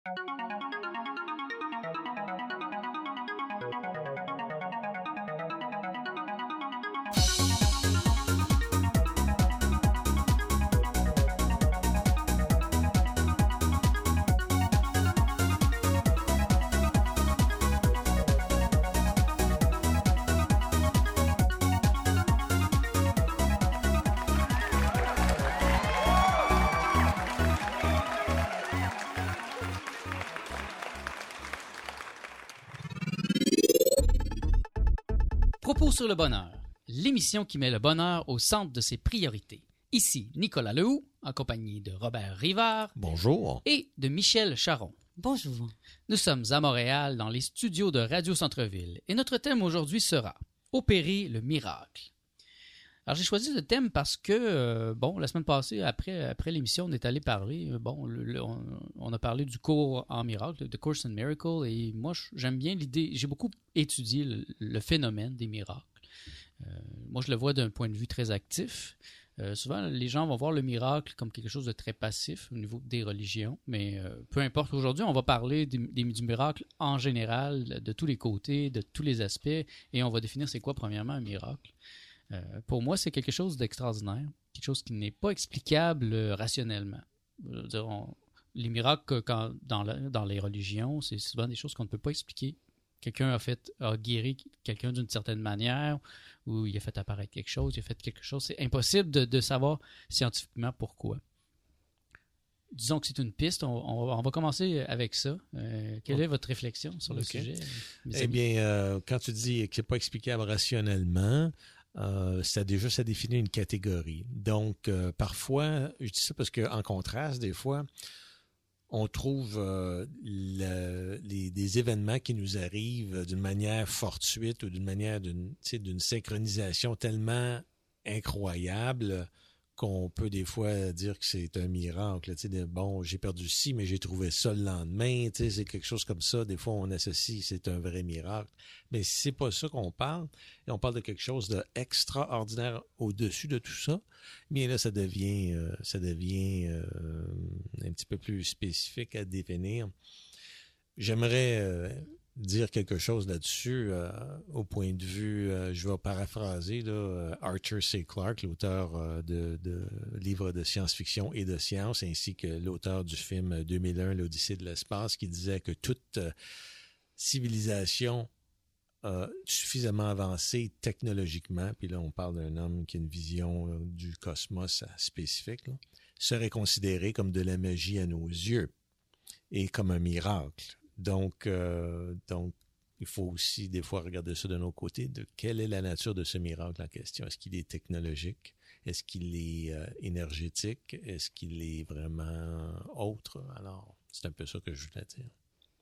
Propos sur le bonheur, l'émission qui met le bonheur au centre de ses priorités. Ici Nicolas Lehoux, en compagnie de Robert Rivard. Bonjour. Et de Michel Charron. Bonjour. Nous sommes à Montréal, dans les studios de Radio Centre-Ville, et notre thème aujourd'hui sera « Opérer le miracle ». Alors, j'ai choisi ce thème parce que, la semaine passée, après l'émission, on est allé parler, on a parlé du cours en miracle, The Course in Miracle, et moi, j'aime bien l'idée, j'ai beaucoup étudié le phénomène des miracles. Moi, je le vois d'un point de vue très actif. Souvent, les gens vont voir le miracle comme quelque chose de très passif au niveau des religions, mais peu importe. Aujourd'hui, on va parler du miracle en général, de tous les côtés, de tous les aspects, et on va définir c'est quoi, premièrement, un miracle. Pour moi, c'est quelque chose d'extraordinaire, quelque chose qui n'est pas explicable rationnellement. Je veux dire, les miracles dans les religions, c'est souvent des choses qu'on ne peut pas expliquer. Quelqu'un a guéri quelqu'un d'une certaine manière, ou il a fait apparaître quelque chose, il a fait quelque chose. C'est impossible de savoir scientifiquement pourquoi. Disons que c'est une piste. On va commencer avec ça. Quelle est votre réflexion sur le sujet? Eh bien, quand tu dis que c'est pas explicable rationnellement, ça définit une catégorie. Donc, parfois, je dis ça parce qu'en contraste, des fois, on trouve des événements qui nous arrivent d'une manière fortuite ou d'une synchronisation tellement incroyable qu'on peut des fois dire que c'est un miracle. Bon, j'ai perdu ci, mais j'ai trouvé ça le lendemain. C'est quelque chose comme ça. Des fois, on associe, c'est un vrai miracle. Mais c'est pas ça qu'on parle. Et on parle de quelque chose d'extraordinaire au-dessus de tout ça. Bien là, ça devient un petit peu plus spécifique à définir. J'aimerais dire quelque chose là-dessus au point de vue, je vais paraphraser Arthur C. Clarke, l'auteur de livres de science-fiction et de science, ainsi que l'auteur du film 2001, l'Odyssée de l'espace, qui disait que toute civilisation suffisamment avancée technologiquement, puis là on parle d'un homme qui a une vision du cosmos spécifique, serait considérée comme de la magie à nos yeux et comme un miracle. Donc, il faut aussi des fois regarder ça de nos côtés, de quelle est la nature de ce miracle en question. Est-ce qu'il est technologique? Est-ce qu'il est énergétique? Est-ce qu'il est vraiment autre? Alors, c'est un peu ça que je voulais dire.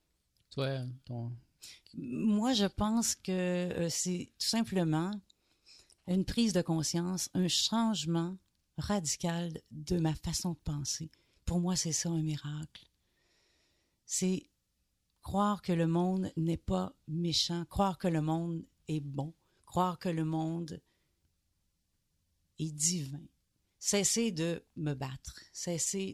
Moi, je pense que c'est tout simplement une prise de conscience, un changement radical de ma façon de penser. Pour moi, c'est ça un miracle. C'est croire que le monde n'est pas méchant, croire que le monde est bon, croire que le monde est divin. Cesser de me battre, cesser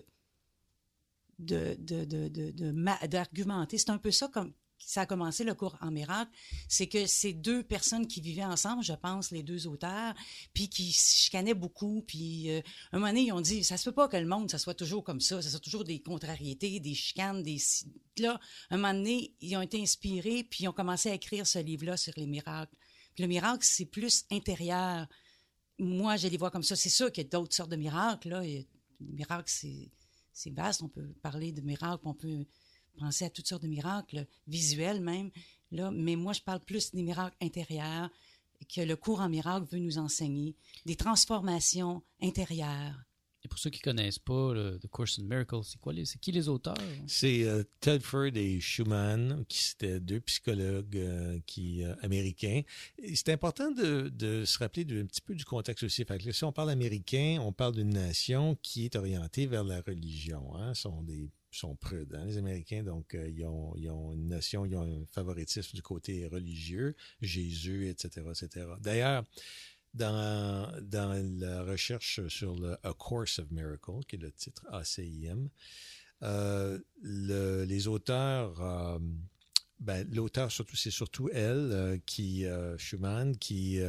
d'argumenter. C'est un peu ça comme ça a commencé le cours en miracle, c'est que ces deux personnes qui vivaient ensemble, je pense, les deux auteurs, puis qui se chicanaient beaucoup, puis un moment donné, ils ont dit, ça se peut pas que le monde, ça soit toujours comme ça soit toujours des contrariétés, des chicanes, Là, un moment donné, ils ont été inspirés, puis ils ont commencé à écrire ce livre-là sur les miracles. Puis le miracle, c'est plus intérieur. Moi, je les vois comme ça. C'est sûr qu'il y a d'autres sortes de miracles, là. Le miracle, c'est vaste. On peut parler de miracles, on peut penser à toutes sortes de miracles, visuels même, là, mais moi, je parle plus des miracles intérieurs que le cours en miracle veut nous enseigner, des transformations intérieures. Et pour ceux qui ne connaissent pas The Course in Miracles, c'est qui les auteurs? C'est Tedford et Schumann, qui étaient deux psychologues américains. Et c'est important de se rappeler un petit peu du contexte aussi. Fait que si on parle américain, on parle d'une nation qui est orientée vers la religion. Hein? Sont prudes, hein, les Américains, donc ils ont une notion, ils ont un favoritisme du côté religieux, Jésus, etc., etc. D'ailleurs, dans la recherche sur le A Course of Miracles, qui est le titre ACIM, les auteurs, l'auteur surtout, c'est surtout elle, Schumann, qui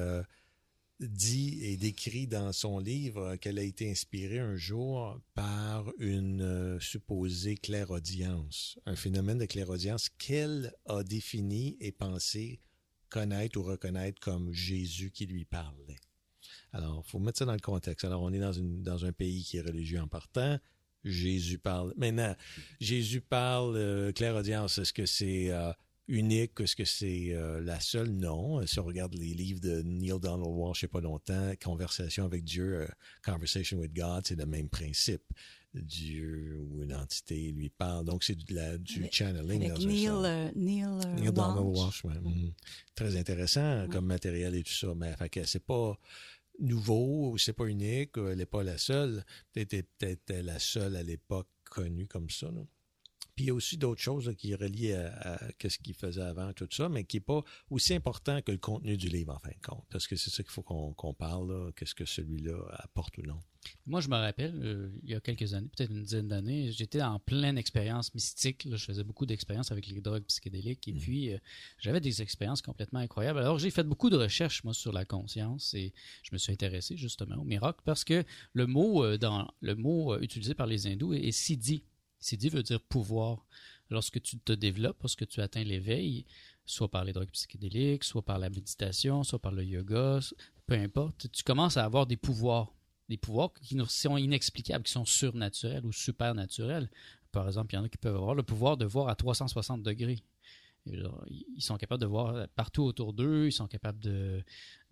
dit et décrit dans son livre qu'elle a été inspirée un jour par une supposée clairaudience, un phénomène de clairaudience qu'elle a défini et pensé connaître ou reconnaître comme Jésus qui lui parlait. Alors, il faut mettre ça dans le contexte. Alors, on est dans un pays qui est religieux en partant. Jésus parle. Maintenant, Jésus parle, clairaudience, est-ce que c'est unique? Est-ce que c'est la seule? Non. Si on regarde les livres de Neil Donald Walsh, il n'y a pas longtemps, Conversation avec Dieu, Conversation with God, c'est le même principe. Dieu ou une entité lui parle. Donc, c'est du channeling. Avec Neil Donald Walsh. Ouais. Mm-hmm. Très intéressant comme matériel et tout ça. Mais fait que c'est pas nouveau, c'est pas unique, elle n'est pas la seule. Peut-être la seule à l'époque connue comme ça. Là. Puis il y a aussi d'autres choses là, qui relient à ce qu'il faisait avant, tout ça, mais qui n'est pas aussi important que le contenu du livre, en fin de compte. Parce que c'est ça qu'il faut qu'on parle, là, qu'est-ce que celui-là apporte ou non. Moi, je me rappelle, il y a quelques années, peut-être une dizaine d'années, j'étais en pleine expérience mystique. Là, je faisais beaucoup d'expériences avec les drogues psychédéliques et puis j'avais des expériences complètement incroyables. Alors, j'ai fait beaucoup de recherches, moi, sur la conscience et je me suis intéressé justement au miracle parce que le mot utilisé par les hindous est siddhi. Siddhi veut dire pouvoir. Lorsque tu te développes, lorsque tu atteins l'éveil, soit par les drogues psychédéliques, soit par la méditation, soit par le yoga, peu importe, tu commences à avoir des pouvoirs. Des pouvoirs qui sont inexplicables, qui sont surnaturels ou supernaturels. Par exemple, il y en a qui peuvent avoir le pouvoir de voir à 360 degrés. Ils sont capables de voir partout autour d'eux, ils sont capables de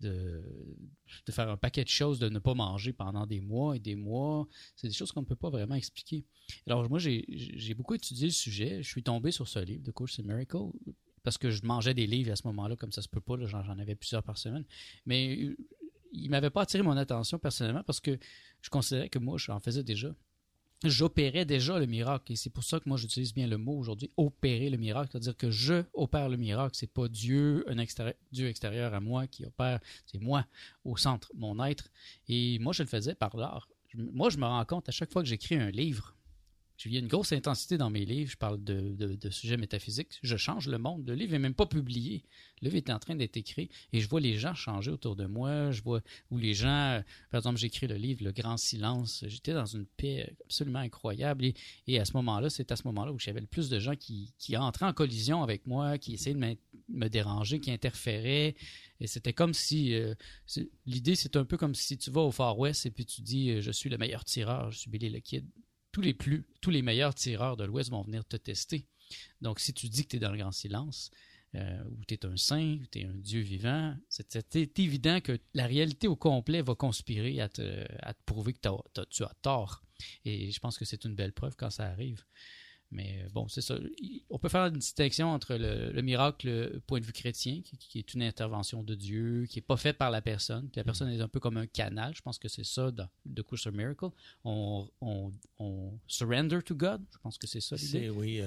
faire un paquet de choses, de ne pas manger pendant des mois et des mois. C'est des choses qu'on ne peut pas vraiment expliquer. Alors moi, j'ai beaucoup étudié le sujet. Je suis tombé sur ce livre, The Course in Miracles, parce que je mangeais des livres à ce moment-là, comme ça se peut pas, là, j'en avais plusieurs par semaine. Mais il ne m'avait pas attiré mon attention personnellement parce que je considérais que moi, j'en faisais déjà. J'opérais déjà le miracle et c'est pour ça que moi j'utilise bien le mot aujourd'hui, opérer le miracle, c'est-à-dire que je opère le miracle, c'est pas Dieu, Dieu extérieur à moi qui opère, c'est moi au centre, mon être. Et moi je le faisais par l'art. Moi je me rends compte à chaque fois que j'écris un livre, il y a une grosse intensité dans mes livres, je parle de sujets métaphysiques, je change le monde. Le livre n'est même pas publié. Le livre est en train d'être écrit et je vois les gens changer autour de moi. Je vois où les gens, par exemple, j'ai écrit le livre Le Grand Silence. J'étais dans une paix absolument incroyable et à ce moment-là, c'est à ce moment-là où j'avais le plus de gens qui entraient en collision avec moi, qui essayaient de me déranger, qui interféraient. Et c'était comme si, l'idée c'est un peu comme si tu vas au Far West et puis tu dis je suis le meilleur tireur, je suis Billy the Kid. Tous les meilleurs tireurs de l'Ouest vont venir te tester. Donc, si tu dis que tu es dans le grand silence, ou tu es un saint, ou tu es un Dieu vivant, c'est évident que la réalité au complet va conspirer à te prouver que tu as tort. Et je pense que c'est une belle preuve quand ça arrive. Mais bon, c'est ça. On peut faire une distinction entre le miracle, point de vue chrétien, qui est une intervention de Dieu, qui n'est pas faite par la personne. Puis la personne est un peu comme un canal. Je pense que c'est ça dans The Course in Miracles. On surrender to God. Je pense que c'est ça l'idée. Oui.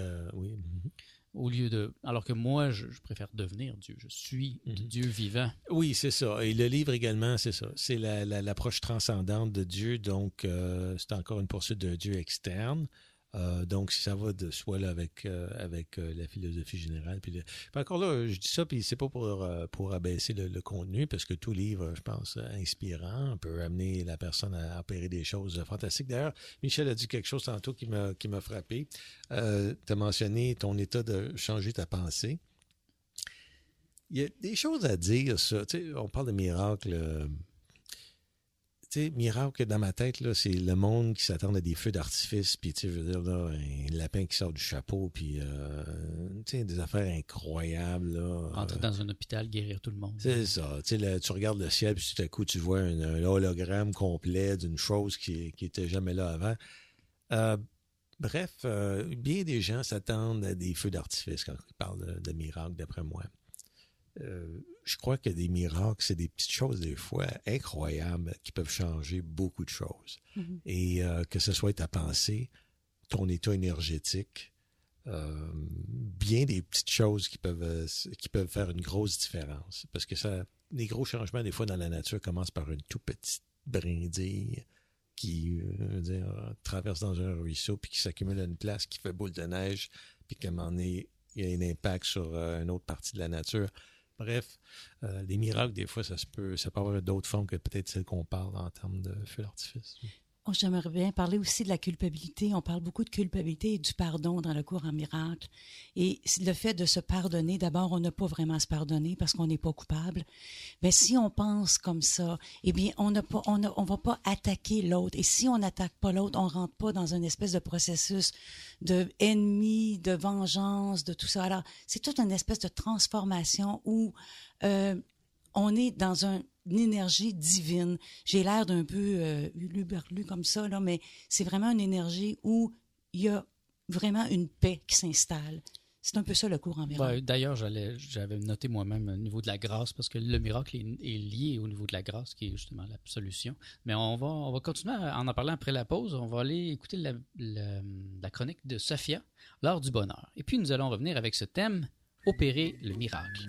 Au lieu de... Alors que moi, je préfère devenir Dieu. Je suis Dieu vivant. Oui, c'est ça. Et le livre également, c'est ça. C'est l'approche transcendante de Dieu. Donc, c'est encore une poursuite d'un Dieu externe. Donc, si ça va de soi là, avec la philosophie générale. Puis encore là, je dis ça, puis c'est pas pour abaisser le contenu, parce que tout livre, je pense, inspirant, peut amener la personne à opérer des choses fantastiques. D'ailleurs, Michel a dit quelque chose tantôt qui m'a frappé. Tu as mentionné ton état de changer ta pensée. Il y a des choses à dire, ça. Tu sais, on parle de miracles. Tu sais, miracle dans ma tête, là, c'est le monde qui s'attend à des feux d'artifice, puis tu sais, je veux dire, là, un lapin qui sort du chapeau, puis tu sais, des affaires incroyables, là. Entrer dans un hôpital, guérir tout le monde. C'est ça. Tu sais, tu regardes le ciel, puis tout à coup, tu vois un hologramme complet d'une chose qui était jamais là avant. Bref, bien des gens s'attendent à des feux d'artifice quand ils parlent de miracles, d'après moi. Je crois que des miracles, c'est des petites choses, des fois, incroyables, qui peuvent changer beaucoup de choses. Mm-hmm. Et que ce soit ta pensée, ton état énergétique, bien des petites choses qui peuvent faire une grosse différence. Parce que les gros changements, des fois, dans la nature, commencent par une toute petite brindille qui traverse dans un ruisseau, puis qui s'accumule à une place, qui fait boule de neige, puis qu'à un moment donné, il y a un impact sur une autre partie de la nature. Bref, les miracles, des fois, ça peut avoir d'autres formes que peut-être celles qu'on parle en termes de feu d'artifice. Oh, j'aimerais bien parler aussi de la culpabilité. On parle beaucoup de culpabilité et du pardon dans le cours en miracle. Et le fait de se pardonner, d'abord, on n'a pas vraiment à se pardonner parce qu'on n'est pas coupable. Mais si on pense comme ça, eh bien, on va pas attaquer l'autre. Et si on n'attaque pas l'autre, on rentre pas dans une espèce de processus de ennemi, de vengeance, de tout ça. Alors, c'est toute une espèce de transformation où on est dans une énergie divine. J'ai l'air d'un peu huluberlu comme ça, là, mais c'est vraiment une énergie où il y a vraiment une paix qui s'installe. C'est un peu ça le cours en miracle. D'ailleurs, j'avais noté moi-même au niveau de la grâce, parce que le miracle est lié au niveau de la grâce, qui est justement l'absolution. Mais on va continuer à en parler après la pause. On va aller écouter la chronique de Sophia, l'art du bonheur. Et puis nous allons revenir avec ce thème, opérer le miracle.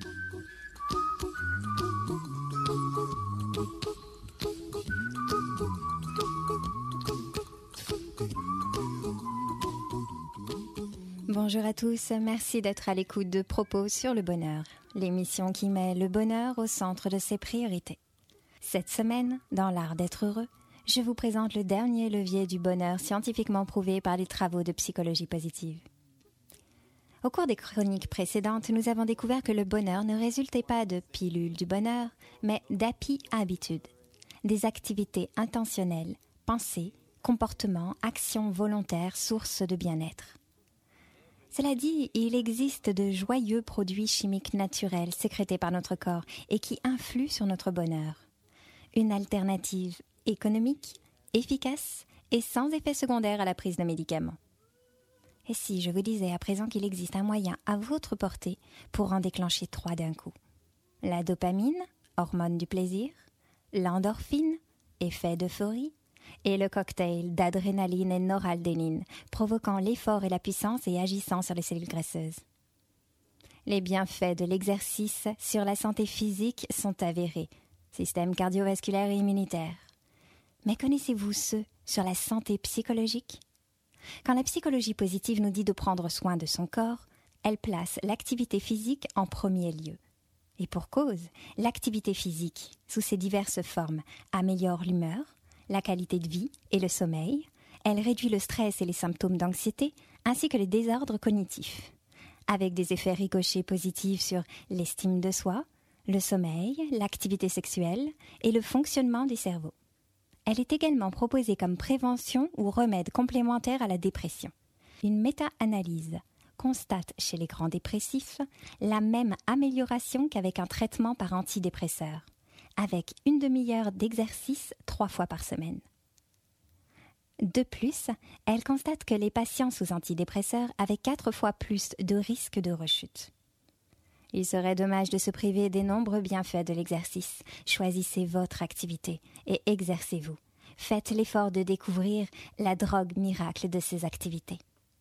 Bonjour à tous, merci d'être à l'écoute de Propos sur le bonheur, l'émission qui met le bonheur au centre de ses priorités. Cette semaine, dans l'art d'être heureux, je vous présente le dernier levier du bonheur scientifiquement prouvé par les travaux de psychologie positive. Au cours des chroniques précédentes, nous avons découvert que le bonheur ne résultait pas de pilules du bonheur, mais d'happy-habitudes, des activités intentionnelles, pensées, comportements, actions volontaires, sources de bien-être. Cela dit, il existe de joyeux produits chimiques naturels sécrétés par notre corps et qui influent sur notre bonheur. Une alternative économique, efficace et sans effet secondaire à la prise de médicaments. Et si je vous disais à présent qu'il existe un moyen à votre portée pour en déclencher 3 d'un coup? La dopamine, hormone du plaisir, l'endorphine, effet d'euphorie, et le cocktail d'adrénaline et noradrénaline, provoquant l'effort et la puissance et agissant sur les cellules graisseuses. Les bienfaits de l'exercice sur la santé physique sont avérés, système cardiovasculaire et immunitaire. Mais connaissez-vous ceux sur la santé psychologique? Quand la psychologie positive nous dit de prendre soin de son corps, elle place l'activité physique en premier lieu. Et pour cause, l'activité physique, sous ses diverses formes, améliore l'humeur, la qualité de vie et le sommeil. Elle réduit le stress et les symptômes d'anxiété, ainsi que les désordres cognitifs, avec des effets ricochets positifs sur l'estime de soi, le sommeil, l'activité sexuelle et le fonctionnement du cerveau. Elle est également proposée comme prévention ou remède complémentaire à la dépression. Une méta-analyse constate chez les grands dépressifs la même amélioration qu'avec un traitement par antidépresseur, avec une demi-heure d'exercice 3 fois par semaine. De plus, elle constate que les patients sous antidépresseurs avaient 4 fois plus de risques de rechute. Il serait dommage de se priver des nombreux bienfaits de l'exercice. Choisissez votre activité et exercez-vous. Faites l'effort de découvrir la drogue miracle de ces activités.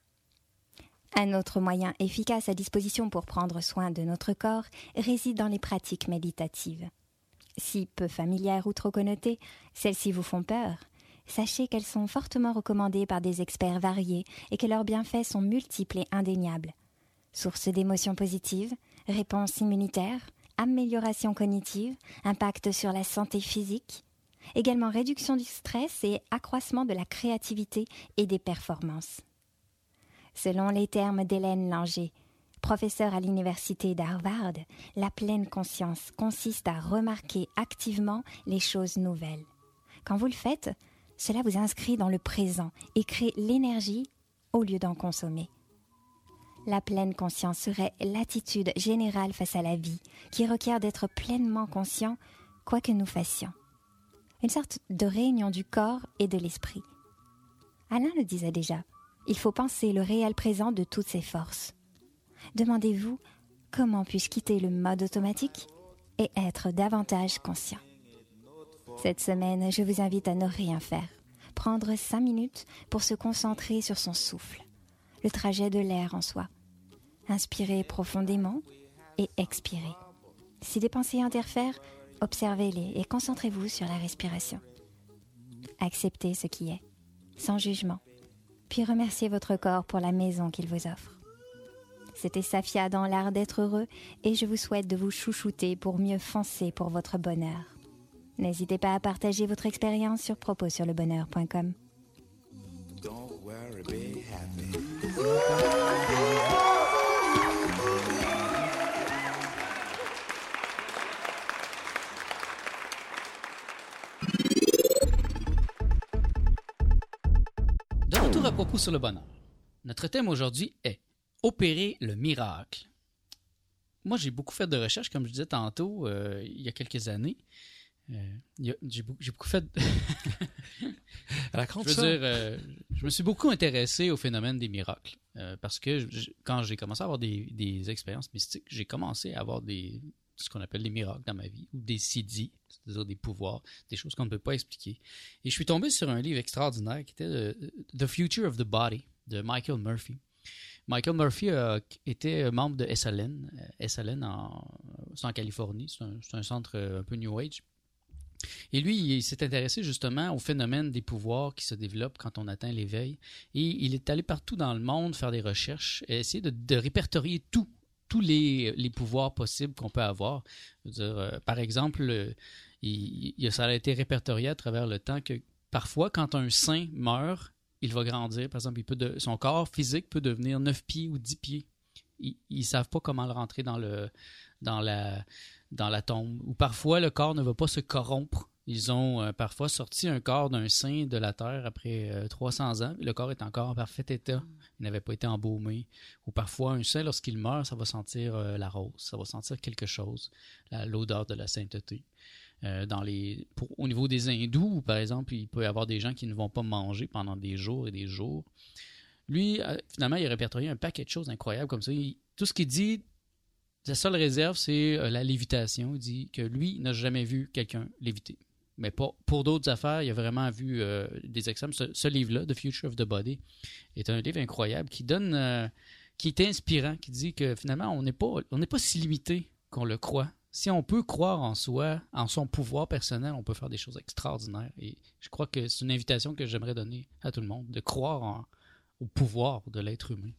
Un autre moyen efficace à disposition pour prendre soin de notre corps réside dans les pratiques méditatives. Si peu familières ou trop connotées, celles-ci vous font peur. Sachez qu'elles sont fortement recommandées par des experts variés et que leurs bienfaits sont multiples et indéniables. Source d'émotions positives, réponse immunitaire, amélioration cognitive, impact sur la santé physique, également réduction du stress et accroissement de la créativité et des performances. Selon les termes d'Hélène Langer, professeure à l'université d'Harvard, la pleine conscience consiste à remarquer activement les choses nouvelles. Quand vous le faites, cela vous inscrit dans le présent et crée l'énergie au lieu d'en consommer. La pleine conscience serait l'attitude générale face à la vie, qui requiert d'être pleinement conscient, quoi que nous fassions. Une sorte de réunion du corps et de l'esprit. Alain le disait déjà, il faut penser le réel présent de toutes ses forces. Demandez-vous comment puis-je quitter le mode automatique et être davantage conscient. Cette semaine, je vous invite à ne rien faire. Prendre 5 minutes pour se concentrer sur son souffle, le trajet de l'air en soi. Inspirez profondément et expirez. Si des pensées interfèrent, observez-les et concentrez-vous sur la respiration. Acceptez ce qui est, sans jugement, puis remerciez votre corps pour la maison qu'il vous offre. C'était Safia dans l'art d'être heureux et je vous souhaite de vous chouchouter pour mieux foncer pour votre bonheur. N'hésitez pas à partager votre expérience sur proposurlebonheur.com. Don't worry, be happy. De retour à propos sur le bonheur. Notre thème aujourd'hui est opérer le miracle. Moi, j'ai beaucoup fait de recherches, comme je disais tantôt, il y a quelques années. J'ai beaucoup fait. Raconte Je ça. veux dire, je me suis beaucoup intéressé au phénomène des miracles. Parce que quand j'ai commencé à avoir des expériences mystiques, j'ai commencé à avoir ce qu'on appelle des miracles dans ma vie, ou des siddhis, c'est-à-dire des pouvoirs, des choses qu'on ne peut pas expliquer. Et je suis tombé sur un livre extraordinaire qui était The Future of the Body de Michael Murphy. Michael Murphy était membre de SLN. SLN, c'est en Californie, c'est un centre un peu New Age. Et lui, il s'est intéressé justement au phénomène des pouvoirs qui se développent quand on atteint l'éveil. Et il est allé partout dans le monde faire des recherches et essayer de répertorier tous les pouvoirs possibles qu'on peut avoir. Je veux dire, par exemple, ça a été répertorié à travers le temps que parfois, quand un saint meurt, il va grandir. Par exemple, son corps physique peut devenir 9 pieds ou 10 pieds. Ils ne savent pas comment le rentrer dans la tombe. Ou parfois, le corps ne va pas se corrompre. Ils ont parfois sorti un corps d'un saint de la terre après 300 ans. Le corps est encore en parfait état. Il n'avait pas été embaumé. Ou parfois, un saint, lorsqu'il meurt, ça va sentir la rose. Ça va sentir quelque chose, l'odeur de la sainteté. Au niveau des hindous, par exemple, il peut y avoir des gens qui ne vont pas manger pendant des jours et des jours. Lui, finalement, il a répertorié un paquet de choses incroyables comme ça. Tout ce qu'il dit, sa seule réserve, c'est la lévitation. Il dit que lui, il n'a jamais vu quelqu'un léviter. Mais pour d'autres affaires, il a vraiment vu des exemples. Ce livre-là, The Future of the Body, est un livre incroyable qui est inspirant, qui dit que finalement, on n'est pas si limité qu'on le croit. Si on peut croire en soi, en son pouvoir personnel, on peut faire des choses extraordinaires. Et je crois que c'est une invitation que j'aimerais donner à tout le monde, de croire au pouvoir de l'être humain.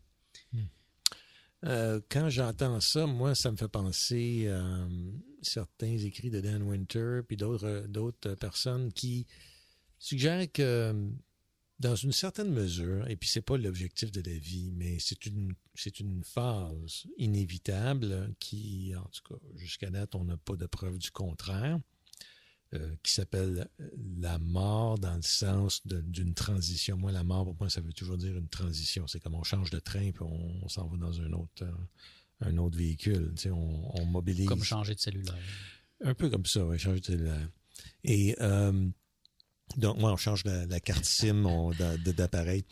Quand j'entends ça, moi, ça me fait penser à certains écrits de Dan Winter puis d'autres personnes qui suggèrent que dans une certaine mesure, et puis c'est pas l'objectif de la vie, mais c'est une phase inévitable qui, en tout cas, jusqu'à date, on n'a pas de preuve du contraire, qui s'appelle la mort dans le sens d'une transition. Moi, la mort, pour moi, ça veut toujours dire une transition. C'est comme on change de train puis on s'en va dans un autre véhicule. Tu sais, on mobilise. Comme changer de cellulaire. Un peu comme ça, oui, changer de cellulaire. Et donc, moi, on change la carte SIM d'appareil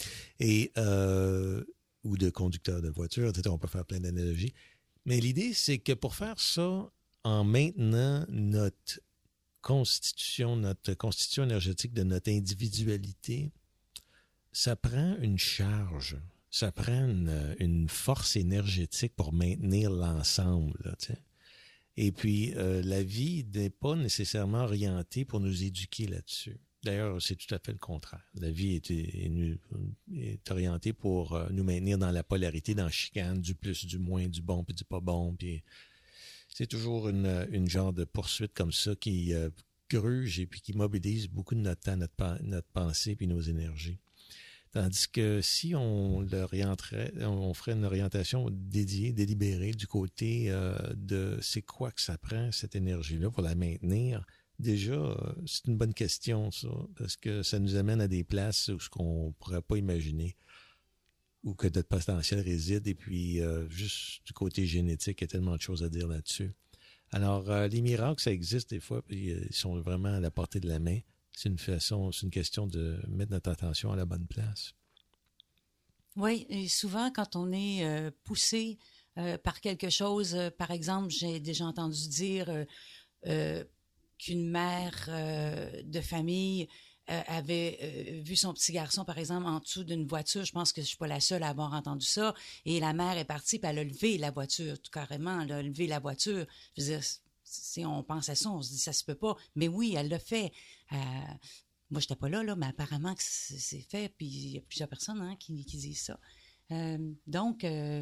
ou de conducteur de voiture. On peut faire plein d'analogies. Mais l'idée, c'est que pour faire ça, en maintenant notre constitution énergétique de notre individualité, ça prend une charge, ça prend une force énergétique pour maintenir l'ensemble. Là, tu sais. Et puis, la vie n'est pas nécessairement orientée pour nous éduquer là-dessus. D'ailleurs, c'est tout à fait le contraire. La vie est orientée pour nous maintenir dans la polarité, dans la chicane, du plus, du moins, du bon puis du pas bon. Puis c'est toujours une genre de poursuite comme ça qui gruge et puis qui mobilise beaucoup de notre temps, notre pensée puis nos énergies. Tandis que si on ferait une orientation dédiée, délibérée du côté de c'est quoi que ça prend, cette énergie-là, pour la maintenir, déjà, c'est une bonne question, ça, parce que ça nous amène à des places où ce qu'on ne pourrait pas imaginer, où que notre potentiel réside, et puis juste du côté génétique, il y a tellement de choses à dire là-dessus. Alors, les miracles, ça existe des fois, puis ils sont vraiment à la portée de la main. C'est une question de mettre notre attention à la bonne place. Oui, et souvent, quand on est poussé par quelque chose, par exemple, j'ai déjà entendu dire qu'une mère de famille avait vu son petit garçon, par exemple, en dessous d'une voiture. Je pense que je suis pas la seule à avoir entendu ça. Et la mère est partie, puis elle a levé la voiture, tout carrément. Elle a levé la voiture. Je veux dire, si on pense à ça, on se dit ça se peut pas. Mais oui, elle l'a fait. Moi, j'étais pas là, mais apparemment que c'est fait. Puis il y a plusieurs personnes qui disent ça. Donc,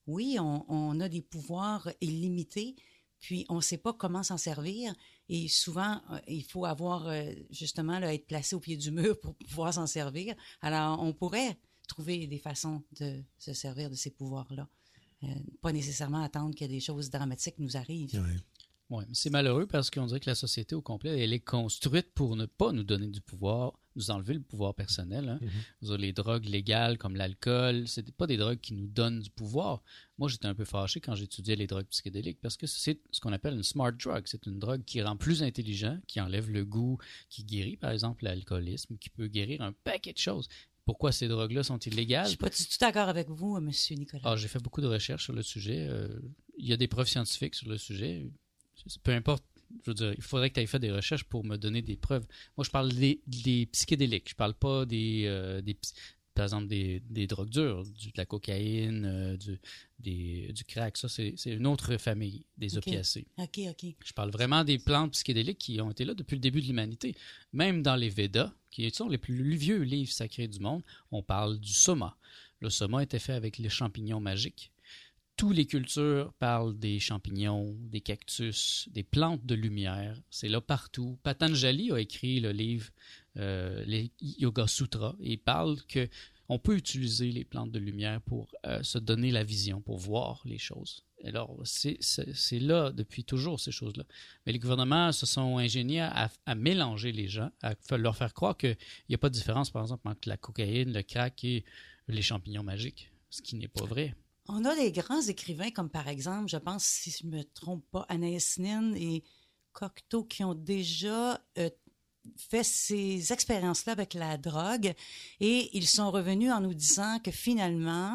oui, on a des pouvoirs illimités, puis on ne sait pas comment s'en servir. Et souvent, il faut avoir, justement, là, être placé au pied du mur pour pouvoir s'en servir. Alors, on pourrait trouver des façons de se servir de ces pouvoirs-là. Pas nécessairement attendre que des choses dramatiques nous arrivent. Ouais. Oui, mais c'est malheureux parce qu'on dirait que la société au complet, elle est construite pour ne pas nous donner du pouvoir, nous enlever le pouvoir personnel. Hein. Mm-hmm. Les drogues légales comme l'alcool, ce pas des drogues qui nous donnent du pouvoir. Moi, j'étais un peu fâché quand j'étudiais les drogues psychédéliques parce que c'est ce qu'on appelle une smart drug. C'est une drogue qui rend plus intelligent, qui enlève le goût, qui guérit, par exemple, l'alcoolisme, qui peut guérir un paquet de choses. Pourquoi ces drogues-là sont illégales? Je ne suis pas du tout d'accord avec vous, M. Nicolas. J'ai fait beaucoup de recherches sur le sujet. Il y a des preuves scientifiques sur le sujet. Peu importe, je veux dire, il faudrait que tu aies fait des recherches pour me donner des preuves. Moi, je parle des psychédéliques. Je parle pas par exemple, des drogues dures, de la cocaïne, du crack. Ça, c'est une autre famille, des opiacés. OK. Je parle vraiment des plantes psychédéliques qui ont été là depuis le début de l'humanité. Même dans les Védas, qui sont les plus vieux livres sacrés du monde, on parle du soma. Le soma était fait avec les champignons magiques. Toutes les cultures parlent des champignons, des cactus, des plantes de lumière. C'est là partout. Patanjali a écrit le livre les Yoga Sutras et il parle qu'on peut utiliser les plantes de lumière pour se donner la vision, pour voir les choses. Alors, c'est là depuis toujours, ces choses-là. Mais les gouvernements se sont ingéniés à mélanger les gens, à leur faire croire qu'il n'y a pas de différence, par exemple, entre la cocaïne, le crack et les champignons magiques, ce qui n'est pas vrai. On a des grands écrivains comme, par exemple, je pense, si je ne me trompe pas, Anaïs Nin et Cocteau qui ont déjà fait ces expériences-là avec la drogue et ils sont revenus en nous disant que finalement,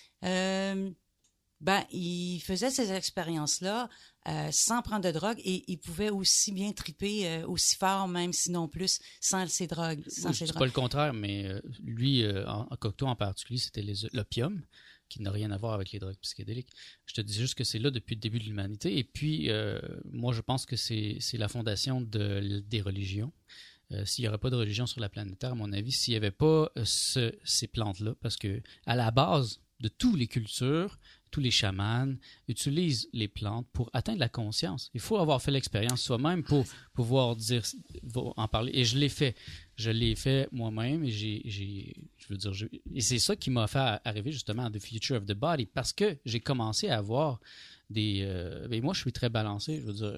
ils faisaient ces expériences-là sans prendre de drogue et ils pouvaient aussi bien triper aussi fort, même sinon plus, sans ces drogues. Je ne dis pas le contraire, mais lui, en Cocteau en particulier, c'était l'opium, qui n'a rien à voir avec les drogues psychédéliques. Je te dis juste que c'est là depuis le début de l'humanité. Et puis, moi, je pense que c'est la fondation des religions. S'il n'y aurait pas de religion sur la planète Terre, à mon avis, s'il n'y avait pas ces plantes-là, parce que à la base de toutes les cultures, tous les chamans utilisent les plantes pour atteindre la conscience. Il faut avoir fait l'expérience soi-même pour pouvoir en parler. Et je l'ai fait. Je l'ai fait moi-même et et c'est ça qui m'a fait arriver justement à The Future of the Body parce que j'ai commencé à avoir moi, je suis très balancé. Je veux dire,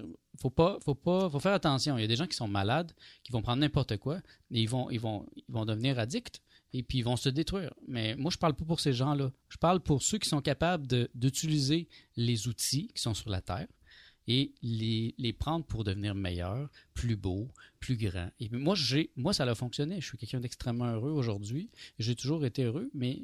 faut faire attention. Il y a des gens qui sont malades, qui vont prendre n'importe quoi et ils vont devenir addicts. Et puis, ils vont se détruire. Mais moi, je ne parle pas pour ces gens-là. Je parle pour ceux qui sont capables d'utiliser les outils qui sont sur la Terre et les prendre pour devenir meilleurs, plus beaux, plus grands. Et moi, ça a fonctionné. Je suis quelqu'un d'extrêmement heureux aujourd'hui. J'ai toujours été heureux, mais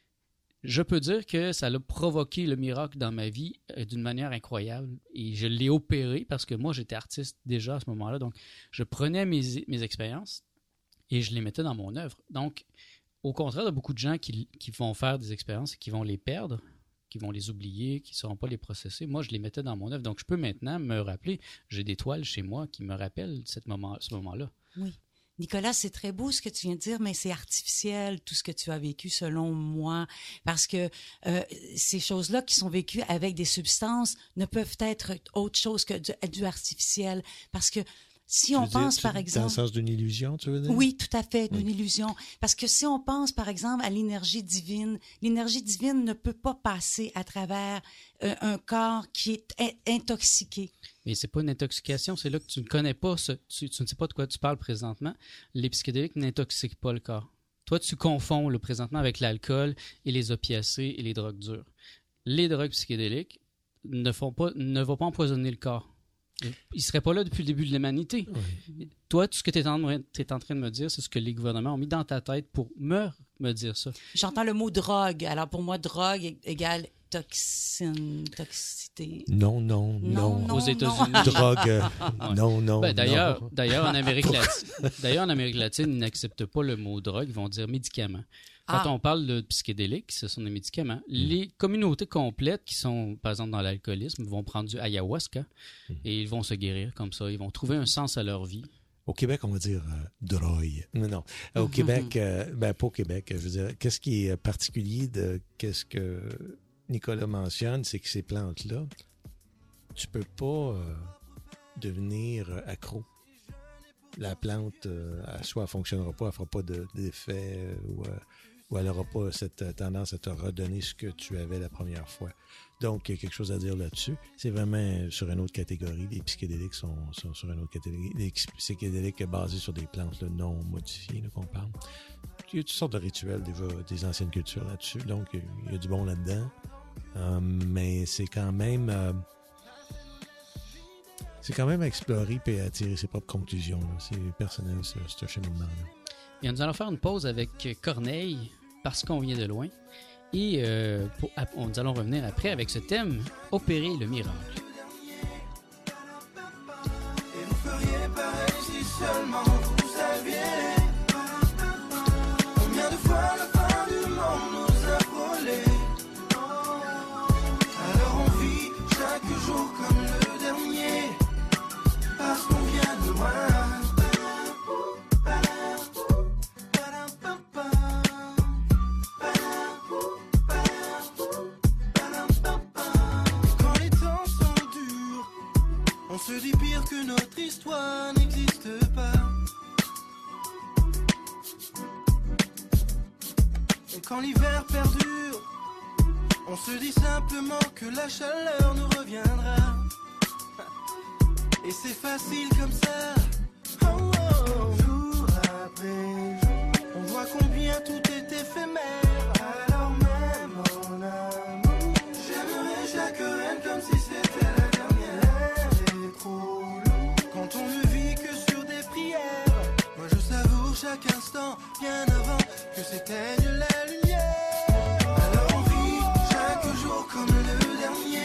je peux dire que ça a provoqué le miracle dans ma vie d'une manière incroyable. Et je l'ai opéré parce que moi, j'étais artiste déjà à ce moment-là. Donc, je prenais mes expériences et je les mettais dans mon œuvre. Donc, au contraire de beaucoup de gens qui vont faire des expériences et qui vont les perdre, qui vont les oublier, qui ne sauront pas les processer, moi, je les mettais dans mon œuvre. Donc, je peux maintenant me rappeler, j'ai des toiles chez moi qui me rappellent ce moment-là. Oui. Nicolas, c'est très beau ce que tu viens de dire, mais c'est artificiel, tout ce que tu as vécu, selon moi, parce que ces choses-là qui sont vécues avec des substances ne peuvent être autre chose que du artificiel, parce que si on pense, par exemple... Dans le sens d'une illusion, tu veux dire? Oui, tout à fait, d'une illusion. Parce que si on pense, par exemple, à l'énergie divine ne peut pas passer à travers un corps qui est intoxiqué. Mais c'est pas une intoxication, c'est là que tu ne connais pas, tu ne sais pas de quoi tu parles présentement. Les psychédéliques n'intoxiquent pas le corps. Toi, tu confonds le présentement avec l'alcool et les opiacés et les drogues dures. Les drogues psychédéliques ne vont pas empoisonner le corps. Il ne serait pas là depuis le début de l'humanité. Oui. Toi, tout ce que tu es en train de me dire, c'est ce que les gouvernements ont mis dans ta tête pour me dire ça. J'entends le mot drogue. Alors pour moi, drogue égale toxicité. Non. Aux États-Unis. Drogue, non. D'ailleurs, en Amérique latine, ils n'acceptent pas le mot drogue, ils vont dire médicament. Quand on parle de psychédéliques, ce sont des médicaments. Les communautés complètes qui sont, par exemple, dans l'alcoolisme, vont prendre du ayahuasca et ils vont se guérir comme ça. Ils vont trouver un sens à leur vie. Au Québec, on va dire drogue. Non. Au Québec, pas au Québec, je veux dire, qu'est-ce qui est particulier de qu'est-ce que Nicolas mentionne, c'est que ces plantes-là, tu peux pas devenir accro. La plante, soit elle ne fonctionnera pas, elle ne fera pas d'effet ou elle n'aura pas cette tendance à te redonner ce que tu avais la première fois. Donc, il y a quelque chose à dire là-dessus. C'est vraiment sur une autre catégorie. Les psychédéliques sont sur une autre catégorie. Les psychédéliques basés sur des plantes là, non modifiées là, qu'on parle. Il y a toutes sortes de rituels des anciennes cultures là-dessus. Donc, il y a du bon là-dedans. Mais c'est quand même... c'est quand même à explorer et à tirer ses propres conclusions. Là. C'est personnel, ce cheminement-là. Et nous allons faire une pause avec Corneille, parce qu'on vient de loin. Et nous allons revenir après avec ce thème, Opérer le miracle. Et vous feriez pareil si seulement vous saviez combien de fois la fin du monde nous a frôlés. Alors on vit chaque jour comme le dernier, parce qu'on vient de loin. Quand les temps sont durs, on se dit pire que notre histoire n'existe pas. Et quand l'hiver perdure, on se dit simplement que la chaleur nous reviendra. Et c'est facile comme ça. Oh, oh. Jour après jour, on voit combien tout est éphémère. Alors même en amour, j'aimerais chaque reine comme si c'était la dernière. C'est trop long quand on ne vit que sur des prières. Moi je savoure chaque instant bien avant que s'éteigne la lumière. Alors on vit chaque jour comme le dernier.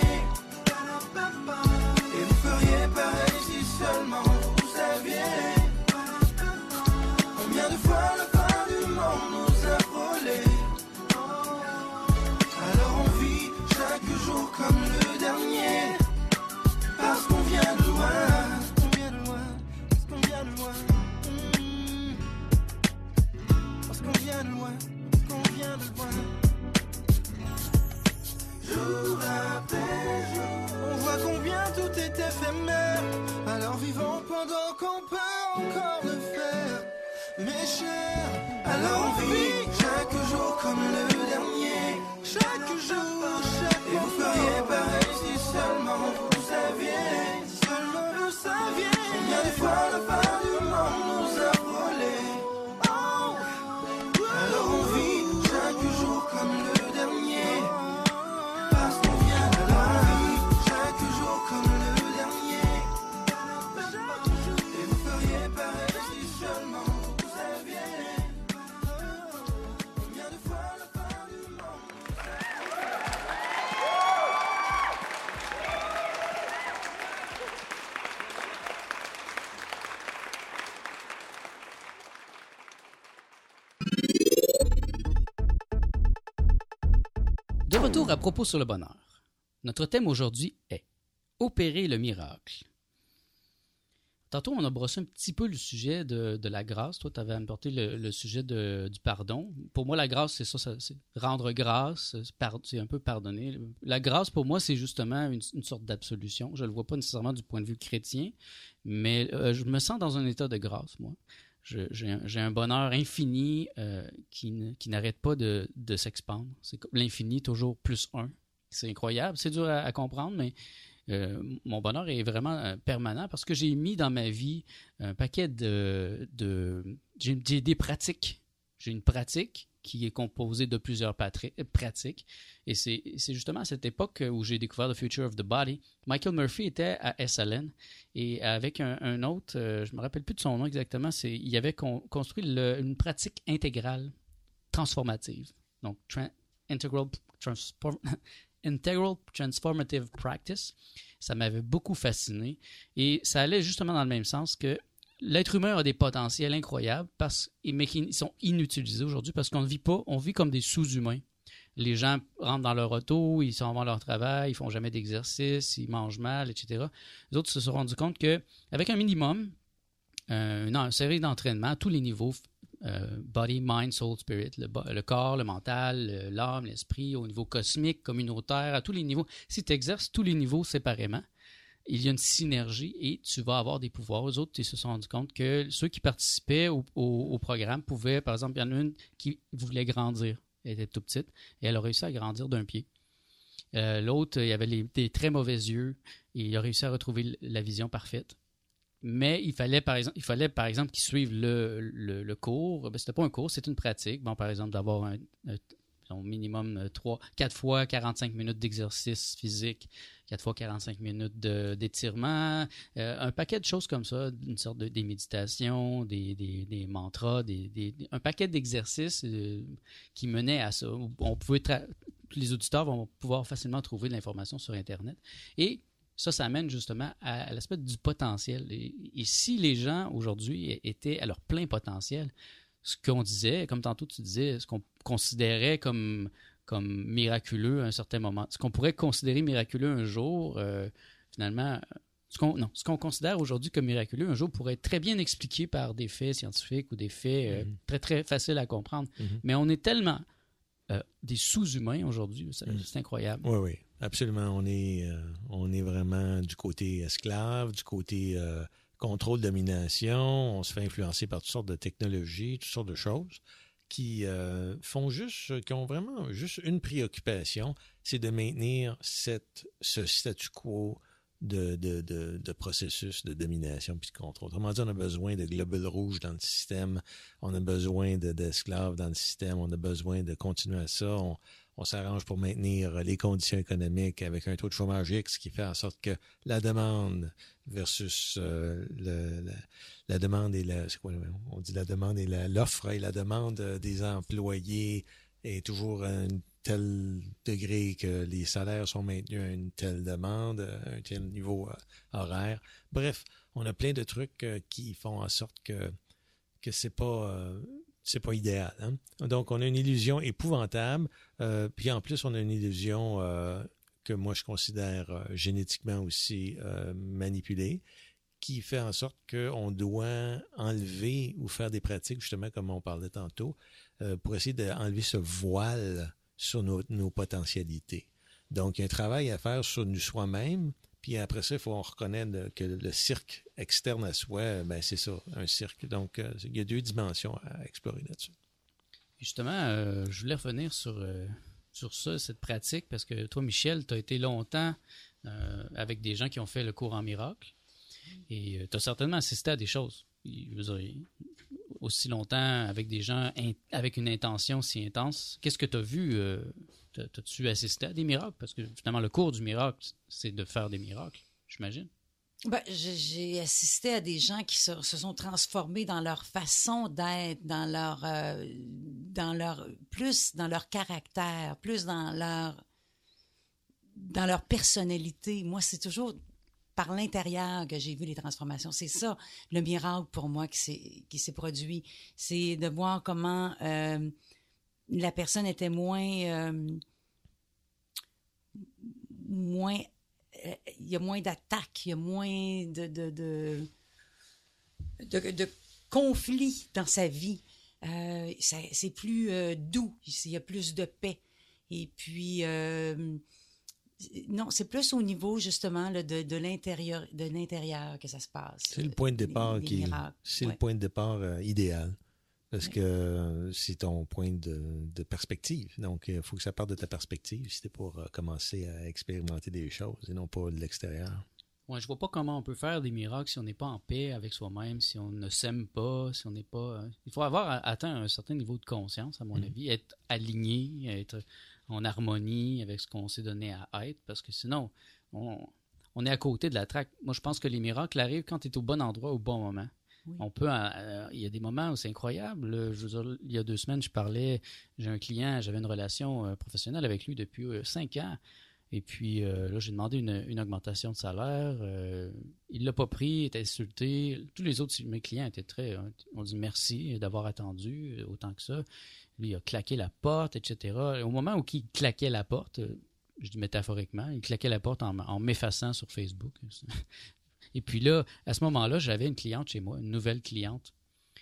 Et vous feriez pareil si seulement vous saviez combien de fois la fin du monde nous a frôlés. Alors on vit chaque jour comme le dernier, parce qu'on vient de loin, on vient de loin, parce qu'on vient de loin. Parce qu'on vient de loin, parce qu'on vient de loin. Jour après jour, on voit combien tout est éphémère. Alors vivons pendant qu'on peut encore le faire, mes chers. Alors on vit chaque jour comme le dernier, chaque jour, chaque jour. Et vous feriez pareil si seulement vous saviez, si seulement vous saviez combien de fois la fin du monde nous a frôlés. Oh. Alors on vit chaque jour comme le dernier, parce qu'on vient de loin, chaque jour comme le dernier. Et vous feriez pareil si seulement vous saviez combien de fois la fin du monde. De retour à propos sur le bonheur. Notre thème aujourd'hui est Opérer le miracle. Tantôt, on a brossé un petit peu le sujet de la grâce. Toi, tu avais apporté le sujet du pardon. Pour moi, la grâce, c'est ça, c'est rendre grâce, c'est un peu pardonner. La grâce, pour moi, c'est justement une sorte d'absolution. Je ne le vois pas nécessairement du point de vue chrétien, mais je me sens dans un état de grâce, moi. J'ai un bonheur infini qui n'arrête pas de s'expandre. C'est comme l'infini, toujours plus un. C'est incroyable. C'est dur à comprendre, mais mon bonheur est vraiment permanent parce que j'ai mis dans ma vie un paquet j'ai des pratiques. J'ai une pratique qui est composée de plusieurs pratiques. Et c'est justement à cette époque où j'ai découvert The Future of the Body. Michael Murphy était à SLN et avec un autre, je ne me rappelle plus de son nom exactement, il avait construit une pratique intégrale transformative. Donc, Integral Transformative Practice. Ça m'avait beaucoup fasciné et ça allait justement dans le même sens que l'être humain a des potentiels incroyables, mais qui sont inutilisés aujourd'hui parce qu'on ne vit pas, on vit comme des sous-humains. Les gens rentrent dans leur auto, ils s'en vont à leur travail, ils font jamais d'exercice, ils mangent mal, etc. Les autres se sont rendus compte qu'avec un minimum, une série d'entraînements à tous les niveaux, body, mind, soul, spirit, le corps, le mental, l'âme, l'esprit, au niveau cosmique, communautaire, à tous les niveaux. Si tu exerces tous les niveaux séparément, il y a une synergie et tu vas avoir des pouvoirs. Eux autres, ils se sont rendus compte que ceux qui participaient au programme pouvaient, par exemple, il y en a une qui voulait grandir. Elle était tout petite et elle a réussi à grandir d'un pied. L'autre, il avait des très mauvais yeux et il a réussi à retrouver la vision parfaite. Mais il fallait par exemple qu'ils suivent le cours. Ben, c'était pas un cours, c'est une pratique. Bon, par exemple, d'avoir au minimum 4 fois 45 minutes d'exercice physique, 4 fois 45 minutes d'étirement, un paquet de choses comme ça, une sorte des méditations, des mantras, un paquet d'exercices qui menaient à ça. On pouvait les auditeurs vont pouvoir facilement trouver de l'information sur Internet. Et ça amène justement à l'aspect du potentiel. Et si les gens aujourd'hui étaient à leur plein potentiel, ce qu'on disait, comme tantôt tu disais, ce qu'on considérait comme miraculeux à un certain moment, ce qu'on pourrait considérer miraculeux un jour, finalement, ce qu'on considère aujourd'hui comme miraculeux, un jour pourrait être très bien expliqué par des faits scientifiques ou des faits très, très faciles à comprendre. Mais on est tellement des sous-humains aujourd'hui, c'est incroyable. Oui, oui, absolument. On est vraiment du côté esclave, du côté contrôle, domination. On se fait influencer par toutes sortes de technologies, toutes sortes de choses qui ont vraiment juste une préoccupation, c'est de maintenir ce statu quo de processus de domination puis de contrôle. Autrement dit, on a besoin de globules rouges dans le système, on a besoin d'esclaves dans le système, on a besoin de continuer à ça. On s'arrange pour maintenir les conditions économiques avec un taux de chômage X qui fait en sorte que la demande versus la demande et on dit la demande et l'offre et la demande des employés est toujours à un tel degré que les salaires sont maintenus à une telle demande, à un tel niveau horaire. Bref, on a plein de trucs qui font en sorte que c'est pas idéal. Hein? Donc, on a une illusion épouvantable. Puis en plus, on a une illusion que moi, je considère génétiquement aussi manipulée, qui fait en sorte qu'on doit enlever ou faire des pratiques, justement, comme on parlait tantôt, pour essayer d'enlever ce voile sur nos potentialités. Donc, il y a un travail à faire sur nous soi-même. Puis après ça, il faut reconnaître que le cirque externe à soi, ben c'est ça, un cirque. Donc, il y a 2 dimensions à explorer là-dessus. Justement, je voulais revenir sur ça, cette pratique, parce que toi, Michel, tu as été longtemps avec des gens qui ont fait le cours en miracle. Et tu as certainement assisté à des choses. Je veux dire, aussi longtemps avec des gens avec une intention si intense. Qu'est-ce que tu as vu? T'as-tu assisté à des miracles? Parce que finalement, le cours du miracle, c'est de faire des miracles, j'imagine. Ben, j'ai assisté à des gens qui se sont transformés dans leur façon d'être, dans leur caractère, plus dans leur personnalité. Moi, c'est toujours par l'intérieur que j'ai vu les transformations. C'est ça, le miracle pour moi qui s'est produit. C'est de voir comment la personne était moins il y a moins d'attaques, il y a moins de conflits dans sa vie. C'est plus doux, il y a plus de paix. Et puis, non, c'est plus au niveau, justement, là, de l'intérieur que ça se passe. C'est le point de départ le point de départ idéal. Parce que c'est ton point de perspective. Donc, il faut que ça parte de ta perspective si c'était pour commencer à expérimenter des choses et non pas de l'extérieur. Ouais, je vois pas comment on peut faire des miracles si on n'est pas en paix avec soi-même, si on ne s'aime pas, si on n'est pas... Il faut avoir atteint un certain niveau de conscience, à mon avis, être aligné, être en harmonie avec ce qu'on s'est donné à être, parce que sinon, on est à côté de la traque. Moi, je pense que les miracles arrivent quand tu es au bon endroit, au bon moment. Oui. On peut, il y a des moments où c'est incroyable. Je veux dire, il y a 2 semaines, j'ai un client, j'avais une relation professionnelle avec lui depuis 5 ans. Et puis là, j'ai demandé une augmentation de salaire. Il ne l'a pas pris, il était insulté. Tous les autres, mes clients étaient on dit merci d'avoir attendu autant que ça. Lui, il a claqué la porte, etc. Et au moment où il claquait la porte, je dis métaphoriquement, il claquait la porte en m'effaçant sur Facebook. Et puis là, à ce moment-là, j'avais une cliente chez moi, une nouvelle cliente.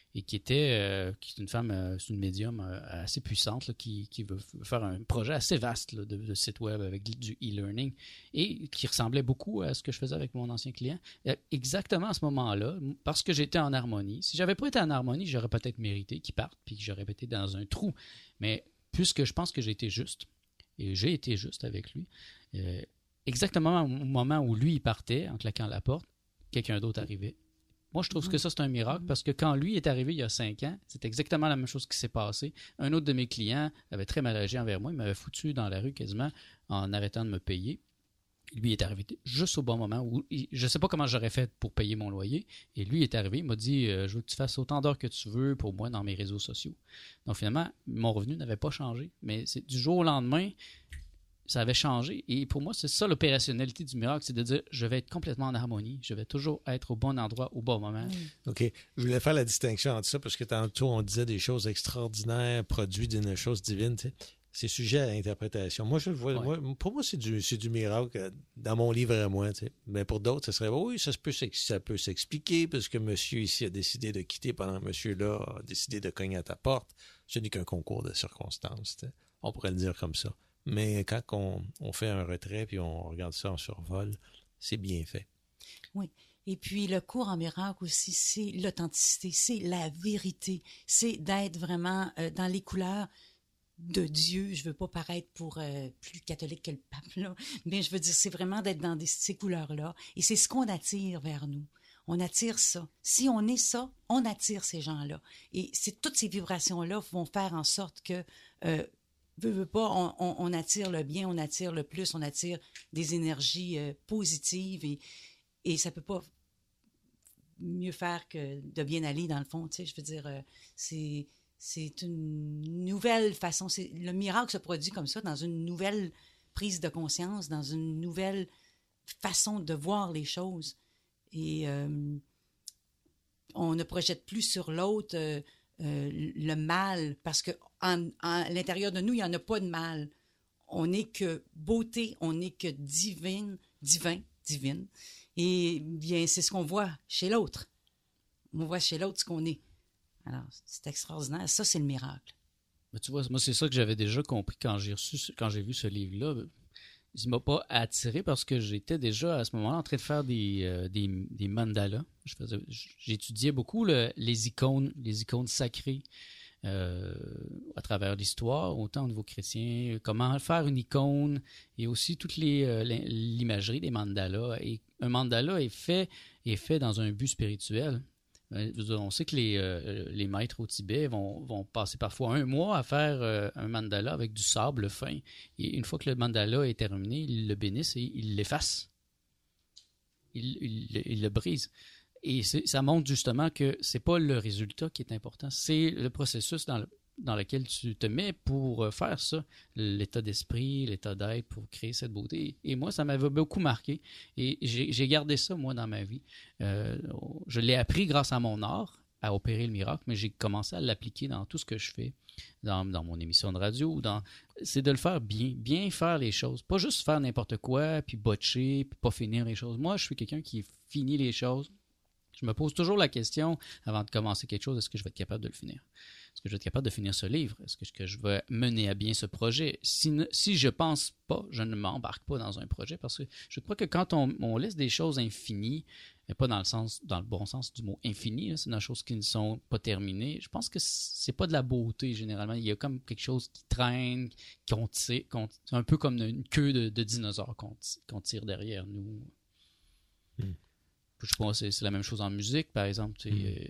et qui est une femme, c'est une médium assez puissante là, qui veut faire un projet assez vaste là, de site web avec du e-learning et qui ressemblait beaucoup à ce que je faisais avec mon ancien client. Exactement à ce moment-là, parce que j'étais en harmonie. Si j'avais pas été en harmonie, j'aurais peut-être mérité qu'il parte puis que j'aurais été dans un trou. Mais puisque je pense que j'ai été juste, et j'ai été juste avec lui, exactement au moment où lui il partait, en claquant la porte, quelqu'un d'autre arrivait. Moi, je trouve que ça, c'est un miracle parce que quand lui est arrivé il y a 5 ans, c'est exactement la même chose qui s'est passé. Un autre de mes clients avait très mal agi envers moi. Il m'avait foutu dans la rue quasiment en arrêtant de me payer. Lui est arrivé juste au bon moment où je ne sais pas comment j'aurais fait pour payer mon loyer. Et lui est arrivé, il m'a dit je veux que tu fasses autant d'heures que tu veux pour moi dans mes réseaux sociaux. Donc finalement, mon revenu n'avait pas changé. Mais c'est du jour au lendemain, ça avait changé. Et pour moi, c'est ça l'opérationnalité du miracle, c'est de dire je vais être complètement en harmonie, je vais toujours être au bon endroit, au bon moment. OK. Je voulais faire la distinction entre ça parce que tantôt, on disait des choses extraordinaires, produits d'une chose divine. Tu sais. C'est sujet à l'interprétation. Moi, je le vois. Ouais. Pour moi, c'est du miracle dans mon livre à moi. Tu sais. Mais pour d'autres, ça serait oui, ça peut s'expliquer parce que monsieur ici a décidé de quitter pendant que monsieur là a décidé de cogner à ta porte. Ce n'est qu'un concours de circonstances. Tu sais. On pourrait le dire comme ça. Mais quand on fait un retrait puis on regarde ça en survol, c'est bien fait. Oui. Et puis, le cours en miracle aussi, c'est l'authenticité, c'est la vérité, c'est d'être vraiment dans les couleurs de Dieu. Je veux pas paraître pour plus catholique que le pape, là, mais je veux dire, c'est vraiment d'être dans ces couleurs-là. Et c'est ce qu'on attire vers nous. On attire ça. Si on est ça, on attire ces gens-là. Et c'est toutes ces vibrations-là vont faire en sorte que... veut pas, on attire le bien, on attire le plus, on attire des énergies positives et ça peut pas mieux faire que de bien aller dans le fond, tu sais, je veux dire, c'est une nouvelle façon, le miracle se produit comme ça, dans une nouvelle prise de conscience, dans une nouvelle façon de voir les choses et on ne projette plus sur l'autre le mal, parce que à l'intérieur de nous, il n'y en a pas de mal. On n'est que beauté, on n'est que divine. Et bien, c'est ce qu'on voit chez l'autre. On voit chez l'autre ce qu'on est. Alors, c'est extraordinaire. Ça, c'est le miracle. Mais tu vois, moi, c'est ça que j'avais déjà compris quand j'ai vu ce livre-là. Il ne m'a pas attiré parce que j'étais déjà à ce moment-là en train de faire des mandalas. J'étudiais beaucoup les icônes sacrées à travers l'histoire, autant au niveau chrétien, comment faire une icône et aussi toute l'imagerie des mandalas. Et un mandala est fait dans un but spirituel. On sait que les maîtres au Tibet vont passer parfois 1 mois à faire un mandala avec du sable fin. Et une fois que le mandala est terminé, ils le bénissent et ils l'effacent. Ils le brisent. Et ça montre justement que c'est pas le résultat qui est important, c'est le processus dans lequel tu te mets pour faire ça, l'état d'esprit, l'état d'être, pour créer cette beauté. Et moi, ça m'avait beaucoup marqué. Et j'ai gardé ça, moi, dans ma vie. Je l'ai appris grâce à mon art, à opérer le miracle, mais j'ai commencé à l'appliquer dans tout ce que je fais, dans mon émission de radio. C'est de le faire bien faire les choses. Pas juste faire n'importe quoi, puis botcher, puis pas finir les choses. Moi, je suis quelqu'un qui finit les choses. Je me pose toujours la question, avant de commencer quelque chose, est-ce que je vais être capable de le finir? Est-ce que je vais être capable de finir ce livre? Est-ce que je vais mener à bien ce projet? Si je pense pas, je ne m'embarque pas dans un projet parce que je crois que quand on laisse des choses infinies, mais pas dans le bon sens du mot infini, c'est des choses qui ne sont pas terminées, je pense que c'est pas de la beauté généralement. Il y a comme quelque chose qui traîne, c'est un peu comme une queue de dinosaure qu'on tire derrière nous. Je sais pas, c'est la même chose en musique, par exemple.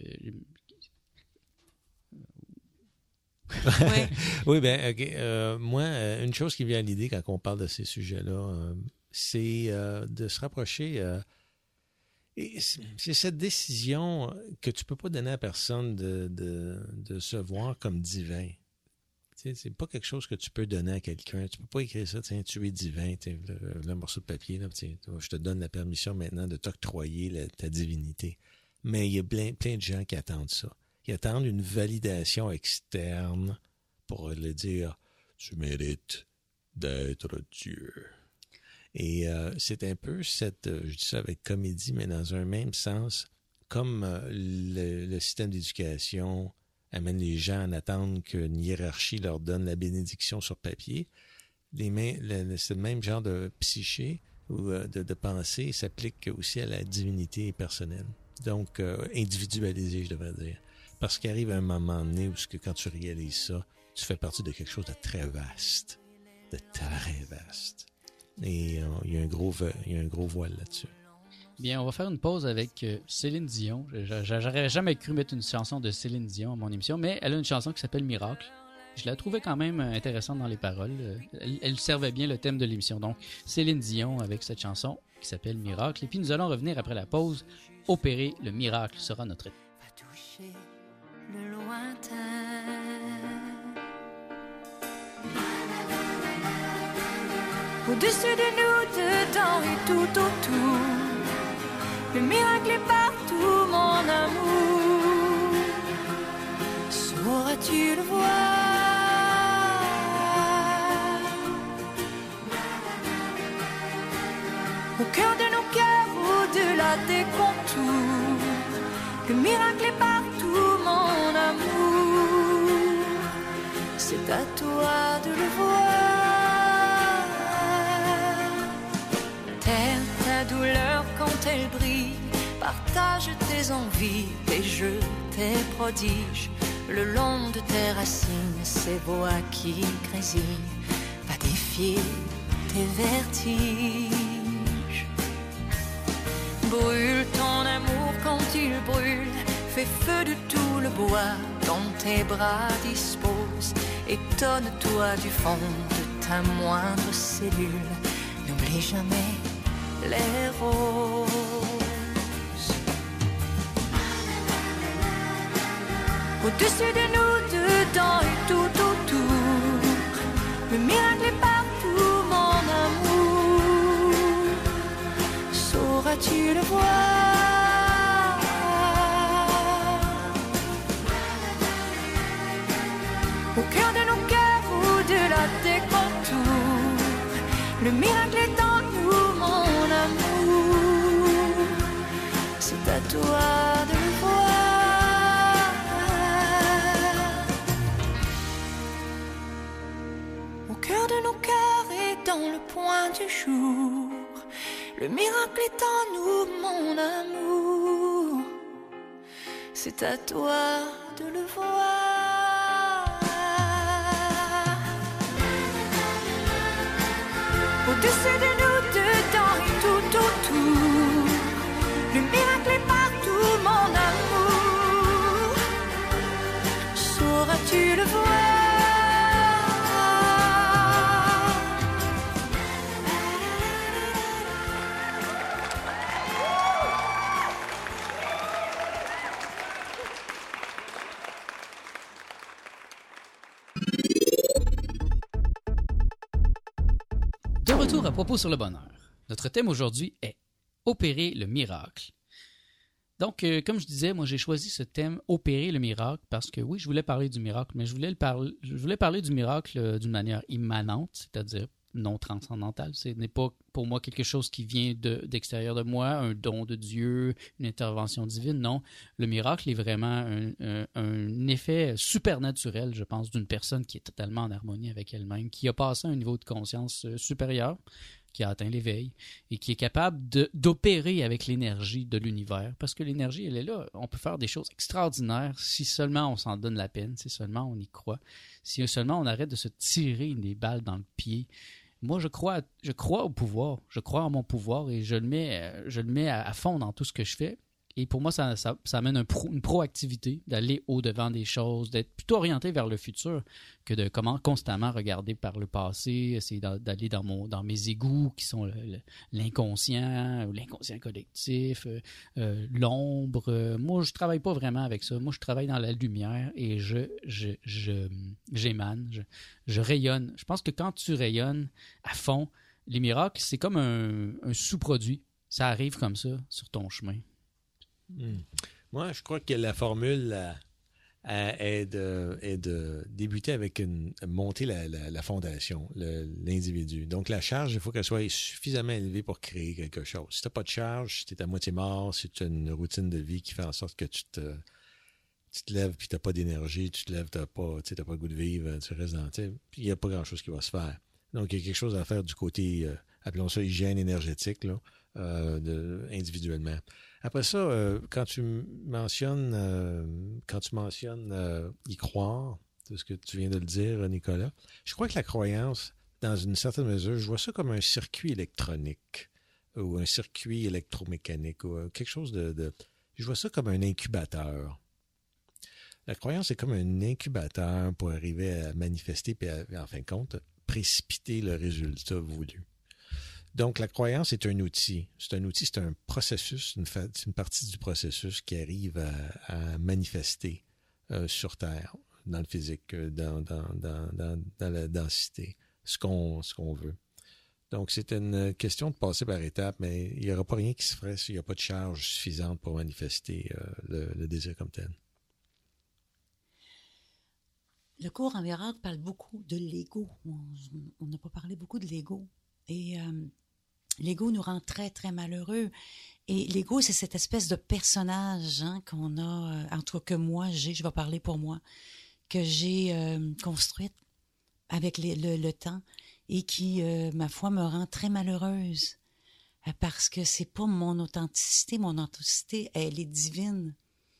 Oui, bien, OK. Moi, une chose qui vient à l'idée quand on parle de ces sujets-là, c'est de se rapprocher. Et c'est cette décision que tu peux pas donner à personne de se voir comme divin. Tu sais, c'est pas quelque chose que tu peux donner à quelqu'un. Tu peux pas écrire ça, tiens, tu es divin, le morceau de papier, là, je te donne la permission maintenant de t'octroyer ta divinité. Mais il y a plein de gens qui attendent ça. Ils attendent une validation externe pour le dire « Tu mérites d'être Dieu ». Et c'est un peu je dis ça avec comédie, mais dans un même sens, comme le système d'éducation amène les gens à attendre qu'une hiérarchie leur donne la bénédiction sur papier, ce même genre de psyché ou de pensée s'applique aussi à la divinité personnelle. Donc, individualisé, je devrais dire. Parce qu'il arrive un moment donné où quand tu réalises ça, tu fais partie de quelque chose de très vaste. De très vaste. Et il y a un gros voile là-dessus. Bien, on va faire une pause avec Céline Dion. J'aurais jamais cru mettre une chanson de Céline Dion à mon émission, mais elle a une chanson qui s'appelle Miracle. Je la trouvais quand même intéressante dans les paroles. Elle servait bien le thème de l'émission. Donc, Céline Dion avec cette chanson qui s'appelle Miracle. Et puis, nous allons revenir après la pause. Opérer le miracle sera notre... Va toucher le lointain. Au-dessus de nous, dedans et tout autour, le miracle est partout, mon amour. Sauras-tu le voir? Au cœur de nos cœurs, au-delà des contours, le miracle est partout, mon amour. C'est à toi de le voir. Terre ta douleur quand elle brille, partage tes envies, tes jeux, tes prodiges. Le long de tes racines, ces voix qui grésillent, va défier tes vertiges. Brûle ton amour quand il brûle, fais feu de tout le bois dont tes bras disposent. Étonne-toi du fond de ta moindre cellule, n'oublie jamais les roses. Au-dessus de nous, dedans et tout autour, le miracle est partout, mon amour. Sauras-tu le voir? Au cœur de nos cœurs, au-delà des contours, le miracle est en nous, mon amour. C'est à toi de le voir. Au cœur de nos cœurs et dans le point du jour, le miracle est en nous, mon amour. C'est à toi de le voir. Au-dessus de nous, dedans et tout autour, le miracle est partout, mon amour. Sauras-tu le voir? De retour à propos sur le bonheur. Notre thème aujourd'hui est opérer le miracle. Donc, comme je disais, moi j'ai choisi ce thème opérer le miracle parce que oui, je voulais parler du miracle, mais je voulais parler du miracle d'une manière immanente, c'est-à-dire non transcendantale. Ce n'est pas pour moi quelque chose qui vient d'extérieur de moi, un don de Dieu, une intervention divine. Non, le miracle est vraiment un effet supernaturel, je pense, d'une personne qui est totalement en harmonie avec elle-même, qui a passé à un niveau de conscience supérieur, qui a atteint l'éveil et qui est capable d'opérer avec l'énergie de l'univers. Parce que l'énergie, elle est là. On peut faire des choses extraordinaires si seulement on s'en donne la peine, si seulement on y croit, si seulement on arrête de se tirer des balles dans le pied. Moi, je crois au pouvoir. Je crois en mon pouvoir et je le mets à fond dans tout ce que je fais. Et pour moi, ça amène une proactivité, d'aller au-devant des choses, d'être plutôt orienté vers le futur que de constamment regarder par le passé, essayer d'aller dans mes égouts qui sont l'inconscient ou l'inconscient collectif, l'ombre. Moi, je travaille pas vraiment avec ça. Moi, je travaille dans la lumière et j'émane, je rayonne. Je pense que quand tu rayonnes à fond, les miracles, c'est comme un sous-produit. Ça arrive comme ça sur ton chemin. Moi, je crois que la formule est de débuter avec monter la fondation, l'individu. Donc, la charge, il faut qu'elle soit suffisamment élevée pour créer quelque chose. Si tu n'as pas de charge, si tu es à moitié mort, si tu as une routine de vie qui fait en sorte que tu te lèves puis tu n'as pas d'énergie, tu te lèves, tu n'as pas le goût de vivre, tu restes dans... Puis il n'y a pas grand-chose qui va se faire. Donc, il y a quelque chose à faire du côté, appelons ça hygiène énergétique, là, individuellement. Après ça, quand tu mentionnes y croire, c'est ce que tu viens de le dire, Nicolas, je crois que la croyance, dans une certaine mesure, je vois ça comme un circuit électronique ou un circuit électromécanique ou quelque chose je vois ça comme un incubateur. La croyance est comme un incubateur pour arriver à manifester et, en fin de compte, précipiter le résultat voulu. Donc, la croyance est un outil. C'est un processus, une partie du processus qui arrive à manifester sur Terre, dans le physique, dans la densité, ce qu'on veut. Donc, c'est une question de passer par étapes, mais il n'y aura pas rien qui se ferait s'il n'y a pas de charge suffisante pour manifester le désir comme tel. Le cours en miracle parle beaucoup de l'ego. On n'a pas parlé beaucoup de l'ego. Et l'ego nous rend très, très malheureux. Et l'ego, c'est cette espèce de personnage qu'on a, en tout cas que moi, je vais parler pour moi, que j'ai construite avec le temps et qui, ma foi, me rend très malheureuse. Parce que c'est pas mon authenticité. Mon authenticité, elle est divine.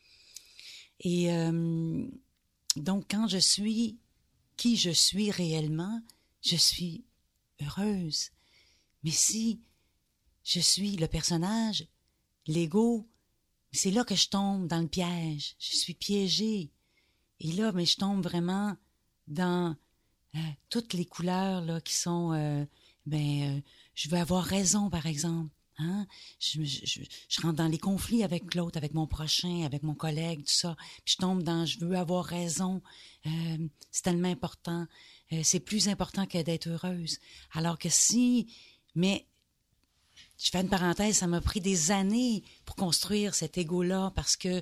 Et donc, quand je suis qui je suis réellement, je suis heureuse. Mais si je suis le personnage, l'ego, c'est là que je tombe dans le piège. Je suis piégée. Et là, mais je tombe vraiment dans toutes les couleurs là, qui sont... je veux avoir raison, par exemple. Hein? Je rentre dans les conflits avec l'autre, avec mon prochain, avec mon collègue, tout ça. Puis je tombe dans je veux avoir raison. C'est tellement important. C'est plus important que d'être heureuse. Alors que mais je fais une parenthèse, ça m'a pris des années pour construire cet ego-là parce que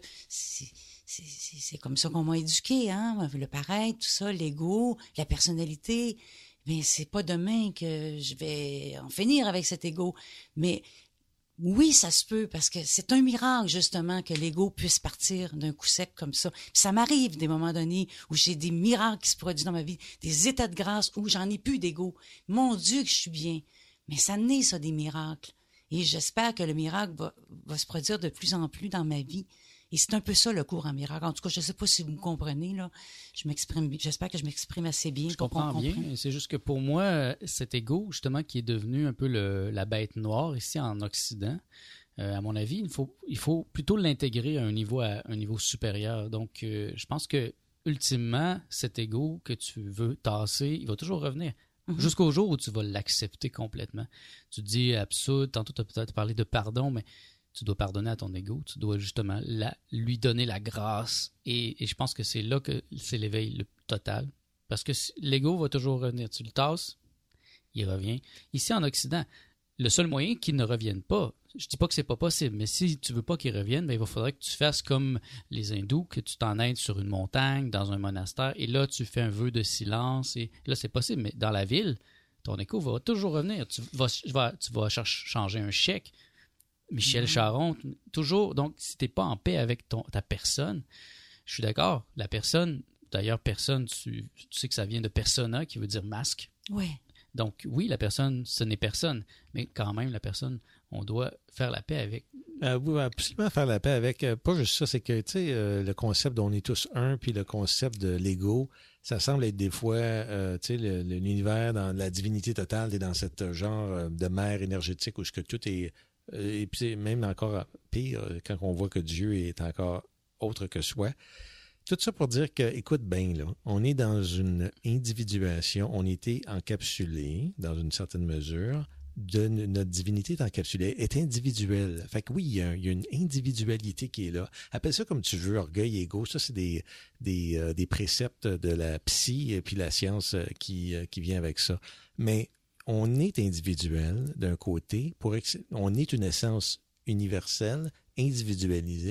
c'est comme ça qu'on m'a éduqué, hein? Le paraître, tout ça, l'ego, la personnalité. Mais c'est pas demain que je vais en finir avec cet ego. Mais oui, ça se peut, parce que c'est un miracle, justement, que l'ego puisse partir d'un coup sec comme ça. Puis ça m'arrive des moments donnés où j'ai des miracles qui se produisent dans ma vie, des états de grâce où j'en ai plus d'ego. Mon Dieu que je suis bien. Mais ça naît, ça, des miracles. Et j'espère que le miracle va se produire de plus en plus dans ma vie. Et c'est un peu ça, le cours en miracle. En tout cas, je ne sais pas si vous me comprenez, là. J'espère que je m'exprime assez bien. Je comprends bien. C'est juste que pour moi, cet ego, justement, qui est devenu un peu la bête noire ici en Occident, à mon avis, il faut plutôt l'intégrer à un niveau supérieur. Donc, je pense que ultimement, cet ego que tu veux tasser, il va toujours revenir. Mm-hmm. Jusqu'au jour où tu vas l'accepter complètement. Tu te dis absurde, tantôt tu as peut-être parlé de pardon, mais tu dois pardonner à ton ego, tu dois justement lui donner la grâce. Et je pense que c'est là que c'est l'éveil le total. Parce que l'ego va toujours revenir. Tu le tasses, il revient. Ici, en Occident, le seul moyen qu'il ne revienne pas, je dis pas que c'est pas possible, mais si tu veux pas qu'il revienne, il faudrait que tu fasses comme les hindous, que tu t'en aides sur une montagne, dans un monastère, et là, tu fais un vœu de silence. Et là, c'est possible, mais dans la ville, ton écho va toujours revenir. Tu vas changer un chèque. Michel Charon, toujours. Donc, si tu n'es pas en paix avec ta personne, je suis d'accord. La personne, d'ailleurs, personne, tu sais que ça vient de persona, qui veut dire masque. Oui. Donc, oui, la personne, ce n'est personne. Mais quand même, la personne, on doit faire la paix avec. Oui, absolument faire la paix avec. Pas juste ça, c'est que, tu sais, le concept dont on est tous un, puis le concept de l'ego, ça semble être des fois, tu sais, l'univers, dans la divinité totale, tu es dans cette genre de mer énergétique où ce que tout est... et puis même encore pire, quand on voit que Dieu est encore autre que soi. Tout ça pour dire que, écoute bien, là, on est dans une individuation, on était encapsulé, dans une certaine mesure, notre divinité est encapsulée, est individuelle. Fait que oui, il y a une individualité qui est là. Appelle ça comme tu veux, orgueil, égo, ça c'est des préceptes de la psy et puis la science qui vient avec ça. Mais on est individuel d'un côté, on est une essence universelle, individualisée.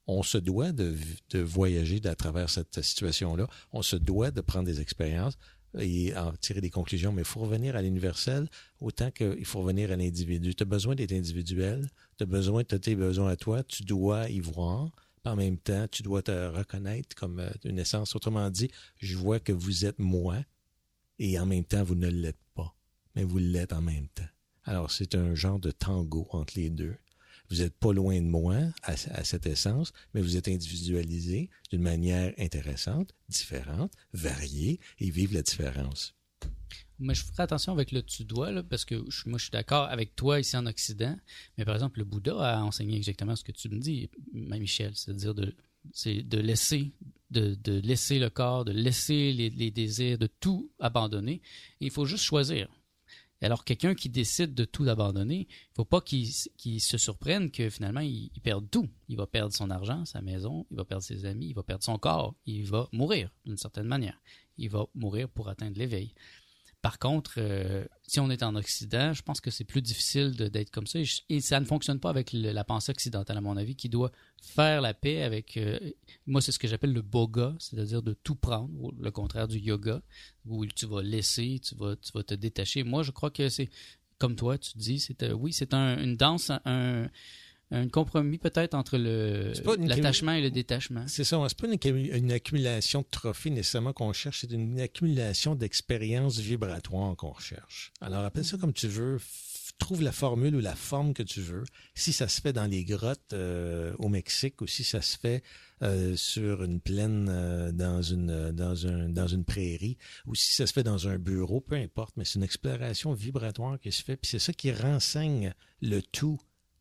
On se doit de voyager à travers cette situation-là. On se doit de prendre des expériences et en tirer des conclusions. Mais il faut revenir à l'universel autant qu'il faut revenir à l'individu. Tu as besoin d'être individuel. Tu as tes besoins à toi. Tu dois y voir. En même temps, tu dois te reconnaître comme une essence. Autrement dit, je vois que vous êtes moi et en même temps, vous ne l'êtes pas. Mais vous l'êtes en même temps. Alors, c'est un genre de tango entre les deux. Vous n'êtes pas loin de moi à cette essence, mais vous êtes individualisé d'une manière intéressante, différente, variée, et vive la différence. Mais je ferai attention avec le tu dois, là, parce que moi, je suis d'accord avec toi ici en Occident, mais par exemple, le Bouddha a enseigné exactement ce que tu me dis, Michel, c'est-à-dire de laisser le corps, de laisser les désirs, de tout abandonner. Et il faut juste choisir. Alors, quelqu'un qui décide de tout abandonner, il ne faut pas qu'il se surprenne que finalement, il perde tout. Il va perdre son argent, sa maison, il va perdre ses amis, il va perdre son corps, il va mourir d'une certaine manière. Il va mourir pour atteindre l'éveil. Par contre, si on est en Occident, je pense que c'est plus difficile d'être comme ça. Et ça ne fonctionne pas avec la pensée occidentale, à mon avis, qui doit faire la paix avec... moi, c'est ce que j'appelle le boga, c'est-à-dire de tout prendre, le contraire du yoga, où tu vas laisser, tu vas te détacher. Moi, je crois que c'est, comme toi, tu dis, c'est une danse, un compromis peut-être entre l'attachement et le détachement. C'est ça, c'est pas une accumulation de trophées nécessairement qu'on cherche, c'est une accumulation d'expériences vibratoires qu'on recherche. Alors appelle ça comme tu veux, trouve la formule ou la forme que tu veux. Si ça se fait dans les grottes au Mexique ou si ça se fait sur une plaine dans une prairie ou si ça se fait dans un bureau, peu importe, mais c'est une exploration vibratoire qui se fait, puis c'est ça qui renseigne le tout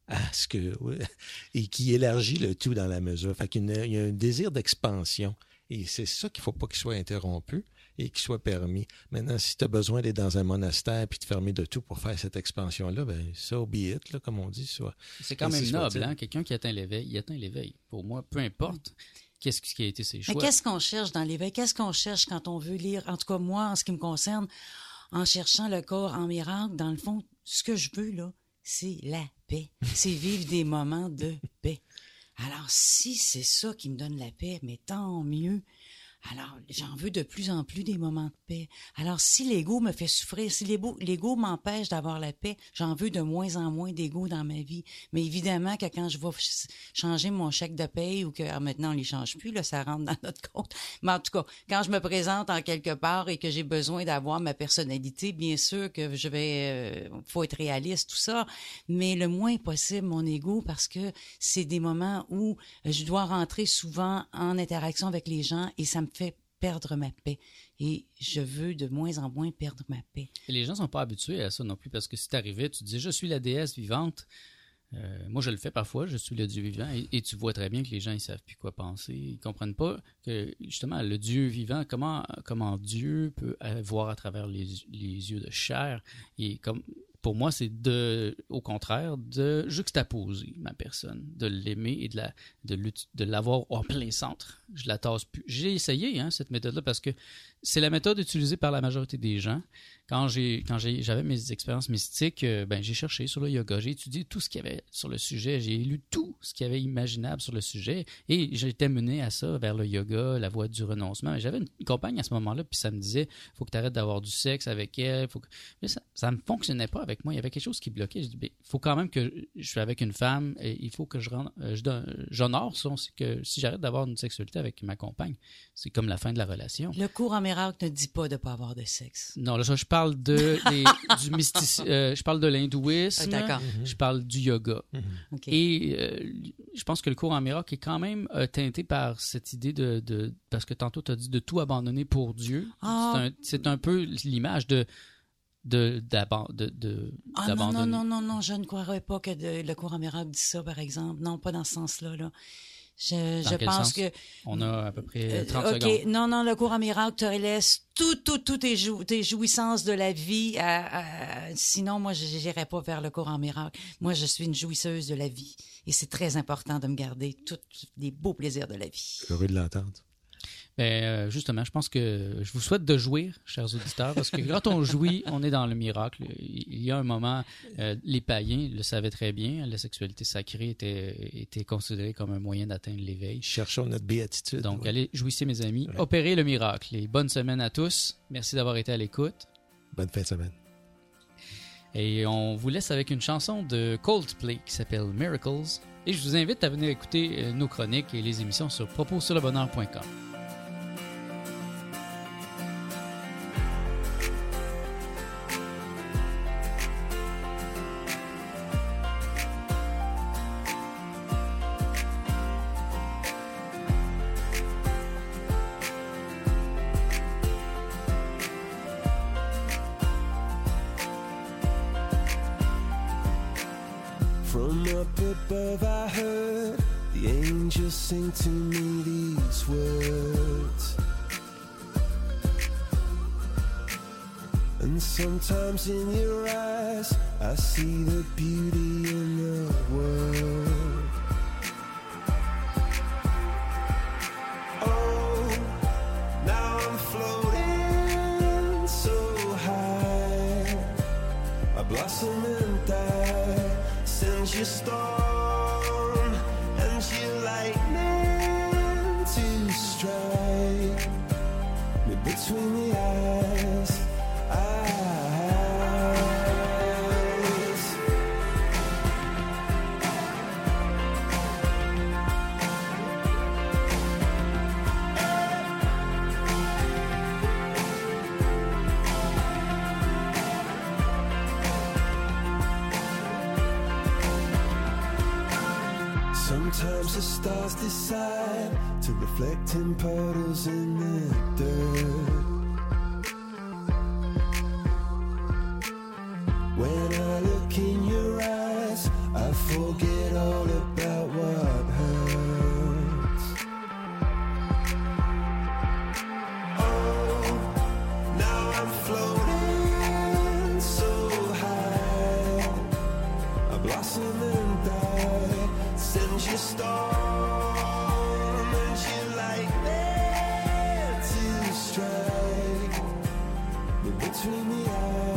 et qui élargit le tout dans la mesure. Fait qu'il y a un désir d'expansion. Et c'est ça qu'il ne faut pas qu'il soit interrompu et qu'il soit permis. Maintenant, si tu as besoin d'être dans un monastère puis de fermer de tout pour faire cette expansion-là, ben so be it, là, comme on dit. C'est quand même noble, hein? Quelqu'un qui atteint l'éveil, il atteint l'éveil. Pour moi, peu importe qu'est-ce qui a été ses choix. Mais qu'est-ce qu'on cherche dans l'éveil? Qu'est-ce qu'on cherche quand on veut lire? En tout cas, moi, en ce qui me concerne, en cherchant le corps en miracle, dans le fond, ce que je veux, là, c'est la paix. C'est vivre des moments de paix. Alors, si c'est ça qui me donne la paix, mais tant mieux. Alors, j'en veux de plus en plus des moments de paix. Alors, si l'ego me fait souffrir, si l'ego m'empêche d'avoir la paix, j'en veux de moins en moins d'ego dans ma vie. Mais évidemment que quand je vais changer mon chèque de paye ou que maintenant on les change plus, là, ça rentre dans notre compte. Mais en tout cas, quand je me présente en quelque part et que j'ai besoin d'avoir ma personnalité, bien sûr que je vais, faut être réaliste, tout ça, mais le moins possible mon ego parce que c'est des moments où je dois rentrer souvent en interaction avec les gens et ça me fait perdre ma paix. Et je veux de moins en moins perdre ma paix. Et les gens ne sont pas habitués à ça non plus, parce que si tu arrivais, tu disais « Je suis la déesse vivante », moi, je le fais parfois, je suis le Dieu vivant, et tu vois très bien que les gens, ils ne savent plus quoi penser. Ils ne comprennent pas que, justement, le Dieu vivant, comment Dieu peut voir à travers les yeux de chair. Et pour moi, c'est au contraire, de juxtaposer ma personne, de l'aimer et de l'avoir en plein centre. Je la tasse plus. J'ai essayé cette méthode-là parce que c'est la méthode utilisée par la majorité des gens. Quand j'avais mes expériences mystiques, j'ai cherché sur le yoga, j'ai étudié tout ce qu'il y avait sur le sujet, j'ai lu tout ce qu'il y avait imaginable sur le sujet et j'ai été mené à ça, vers le yoga, la voie du renoncement. J'avais une compagne à ce moment-là, puis ça me disait « faut que tu arrêtes d'avoir du sexe avec elle. » Mais ça ne fonctionnait pas avec moi, il y avait quelque chose qui bloquait. Je dis « il faut quand même que je suis avec une femme et il faut que j'honore ça, que si j'arrête d'avoir une sexualité avec ma compagne, c'est comme la fin de la relation. » Le cours en miracle ne dit pas de ne pas avoir de sexe. Non, là, je parle du mysticisme, je parle de l'hindouisme, je parle du yoga. Okay. Et je pense que le cours en miracle est quand même teinté par cette idée parce que tantôt tu as dit de tout abandonner pour Dieu. C'est un peu l'image d'abandonner. Non, je ne croirais pas que le cours en miracle dit ça, par exemple. Non, pas dans ce sens-là, là. Je pense que... On a à peu près 30 secondes. Non, le cours en miracle te laisse toutes tes jouissances de la vie. Sinon, moi, je n'irais pas vers le cours en miracle. Moi, je suis une jouisseuse de la vie. Et c'est très important de me garder tous les beaux plaisirs de la vie. Heureux de l'entendre. Justement, je pense que je vous souhaite de jouir, chers auditeurs, parce que quand on jouit, on est dans le miracle. Il y a un moment, les païens le savaient très bien, la sexualité sacrée était considérée comme un moyen d'atteindre l'éveil. Cherchons notre béatitude. Donc, allez, jouissez, mes amis. Ouais. Opérez le miracle. Et bonne semaine à tous. Merci d'avoir été à l'écoute. Bonne fin de semaine. Et on vous laisse avec une chanson de Coldplay qui s'appelle Miracles. Et je vous invite à venir écouter nos chroniques et les émissions sur propossurlebonheur.com. From up above I heard the angels sing to me these words. And sometimes in your eyes I see the beauty in the world. Oh, now I'm floating so high, I blossom and die. Sends your storm and your lightning to strike me between the eyes. Sometimes the stars decide to reflect in puddles in the dirt. When I look in your eyes, I forget all about what hurts. Oh, now I'm floating so high, I blossom and die. Send your storm and your lightning to strike me between the eyes.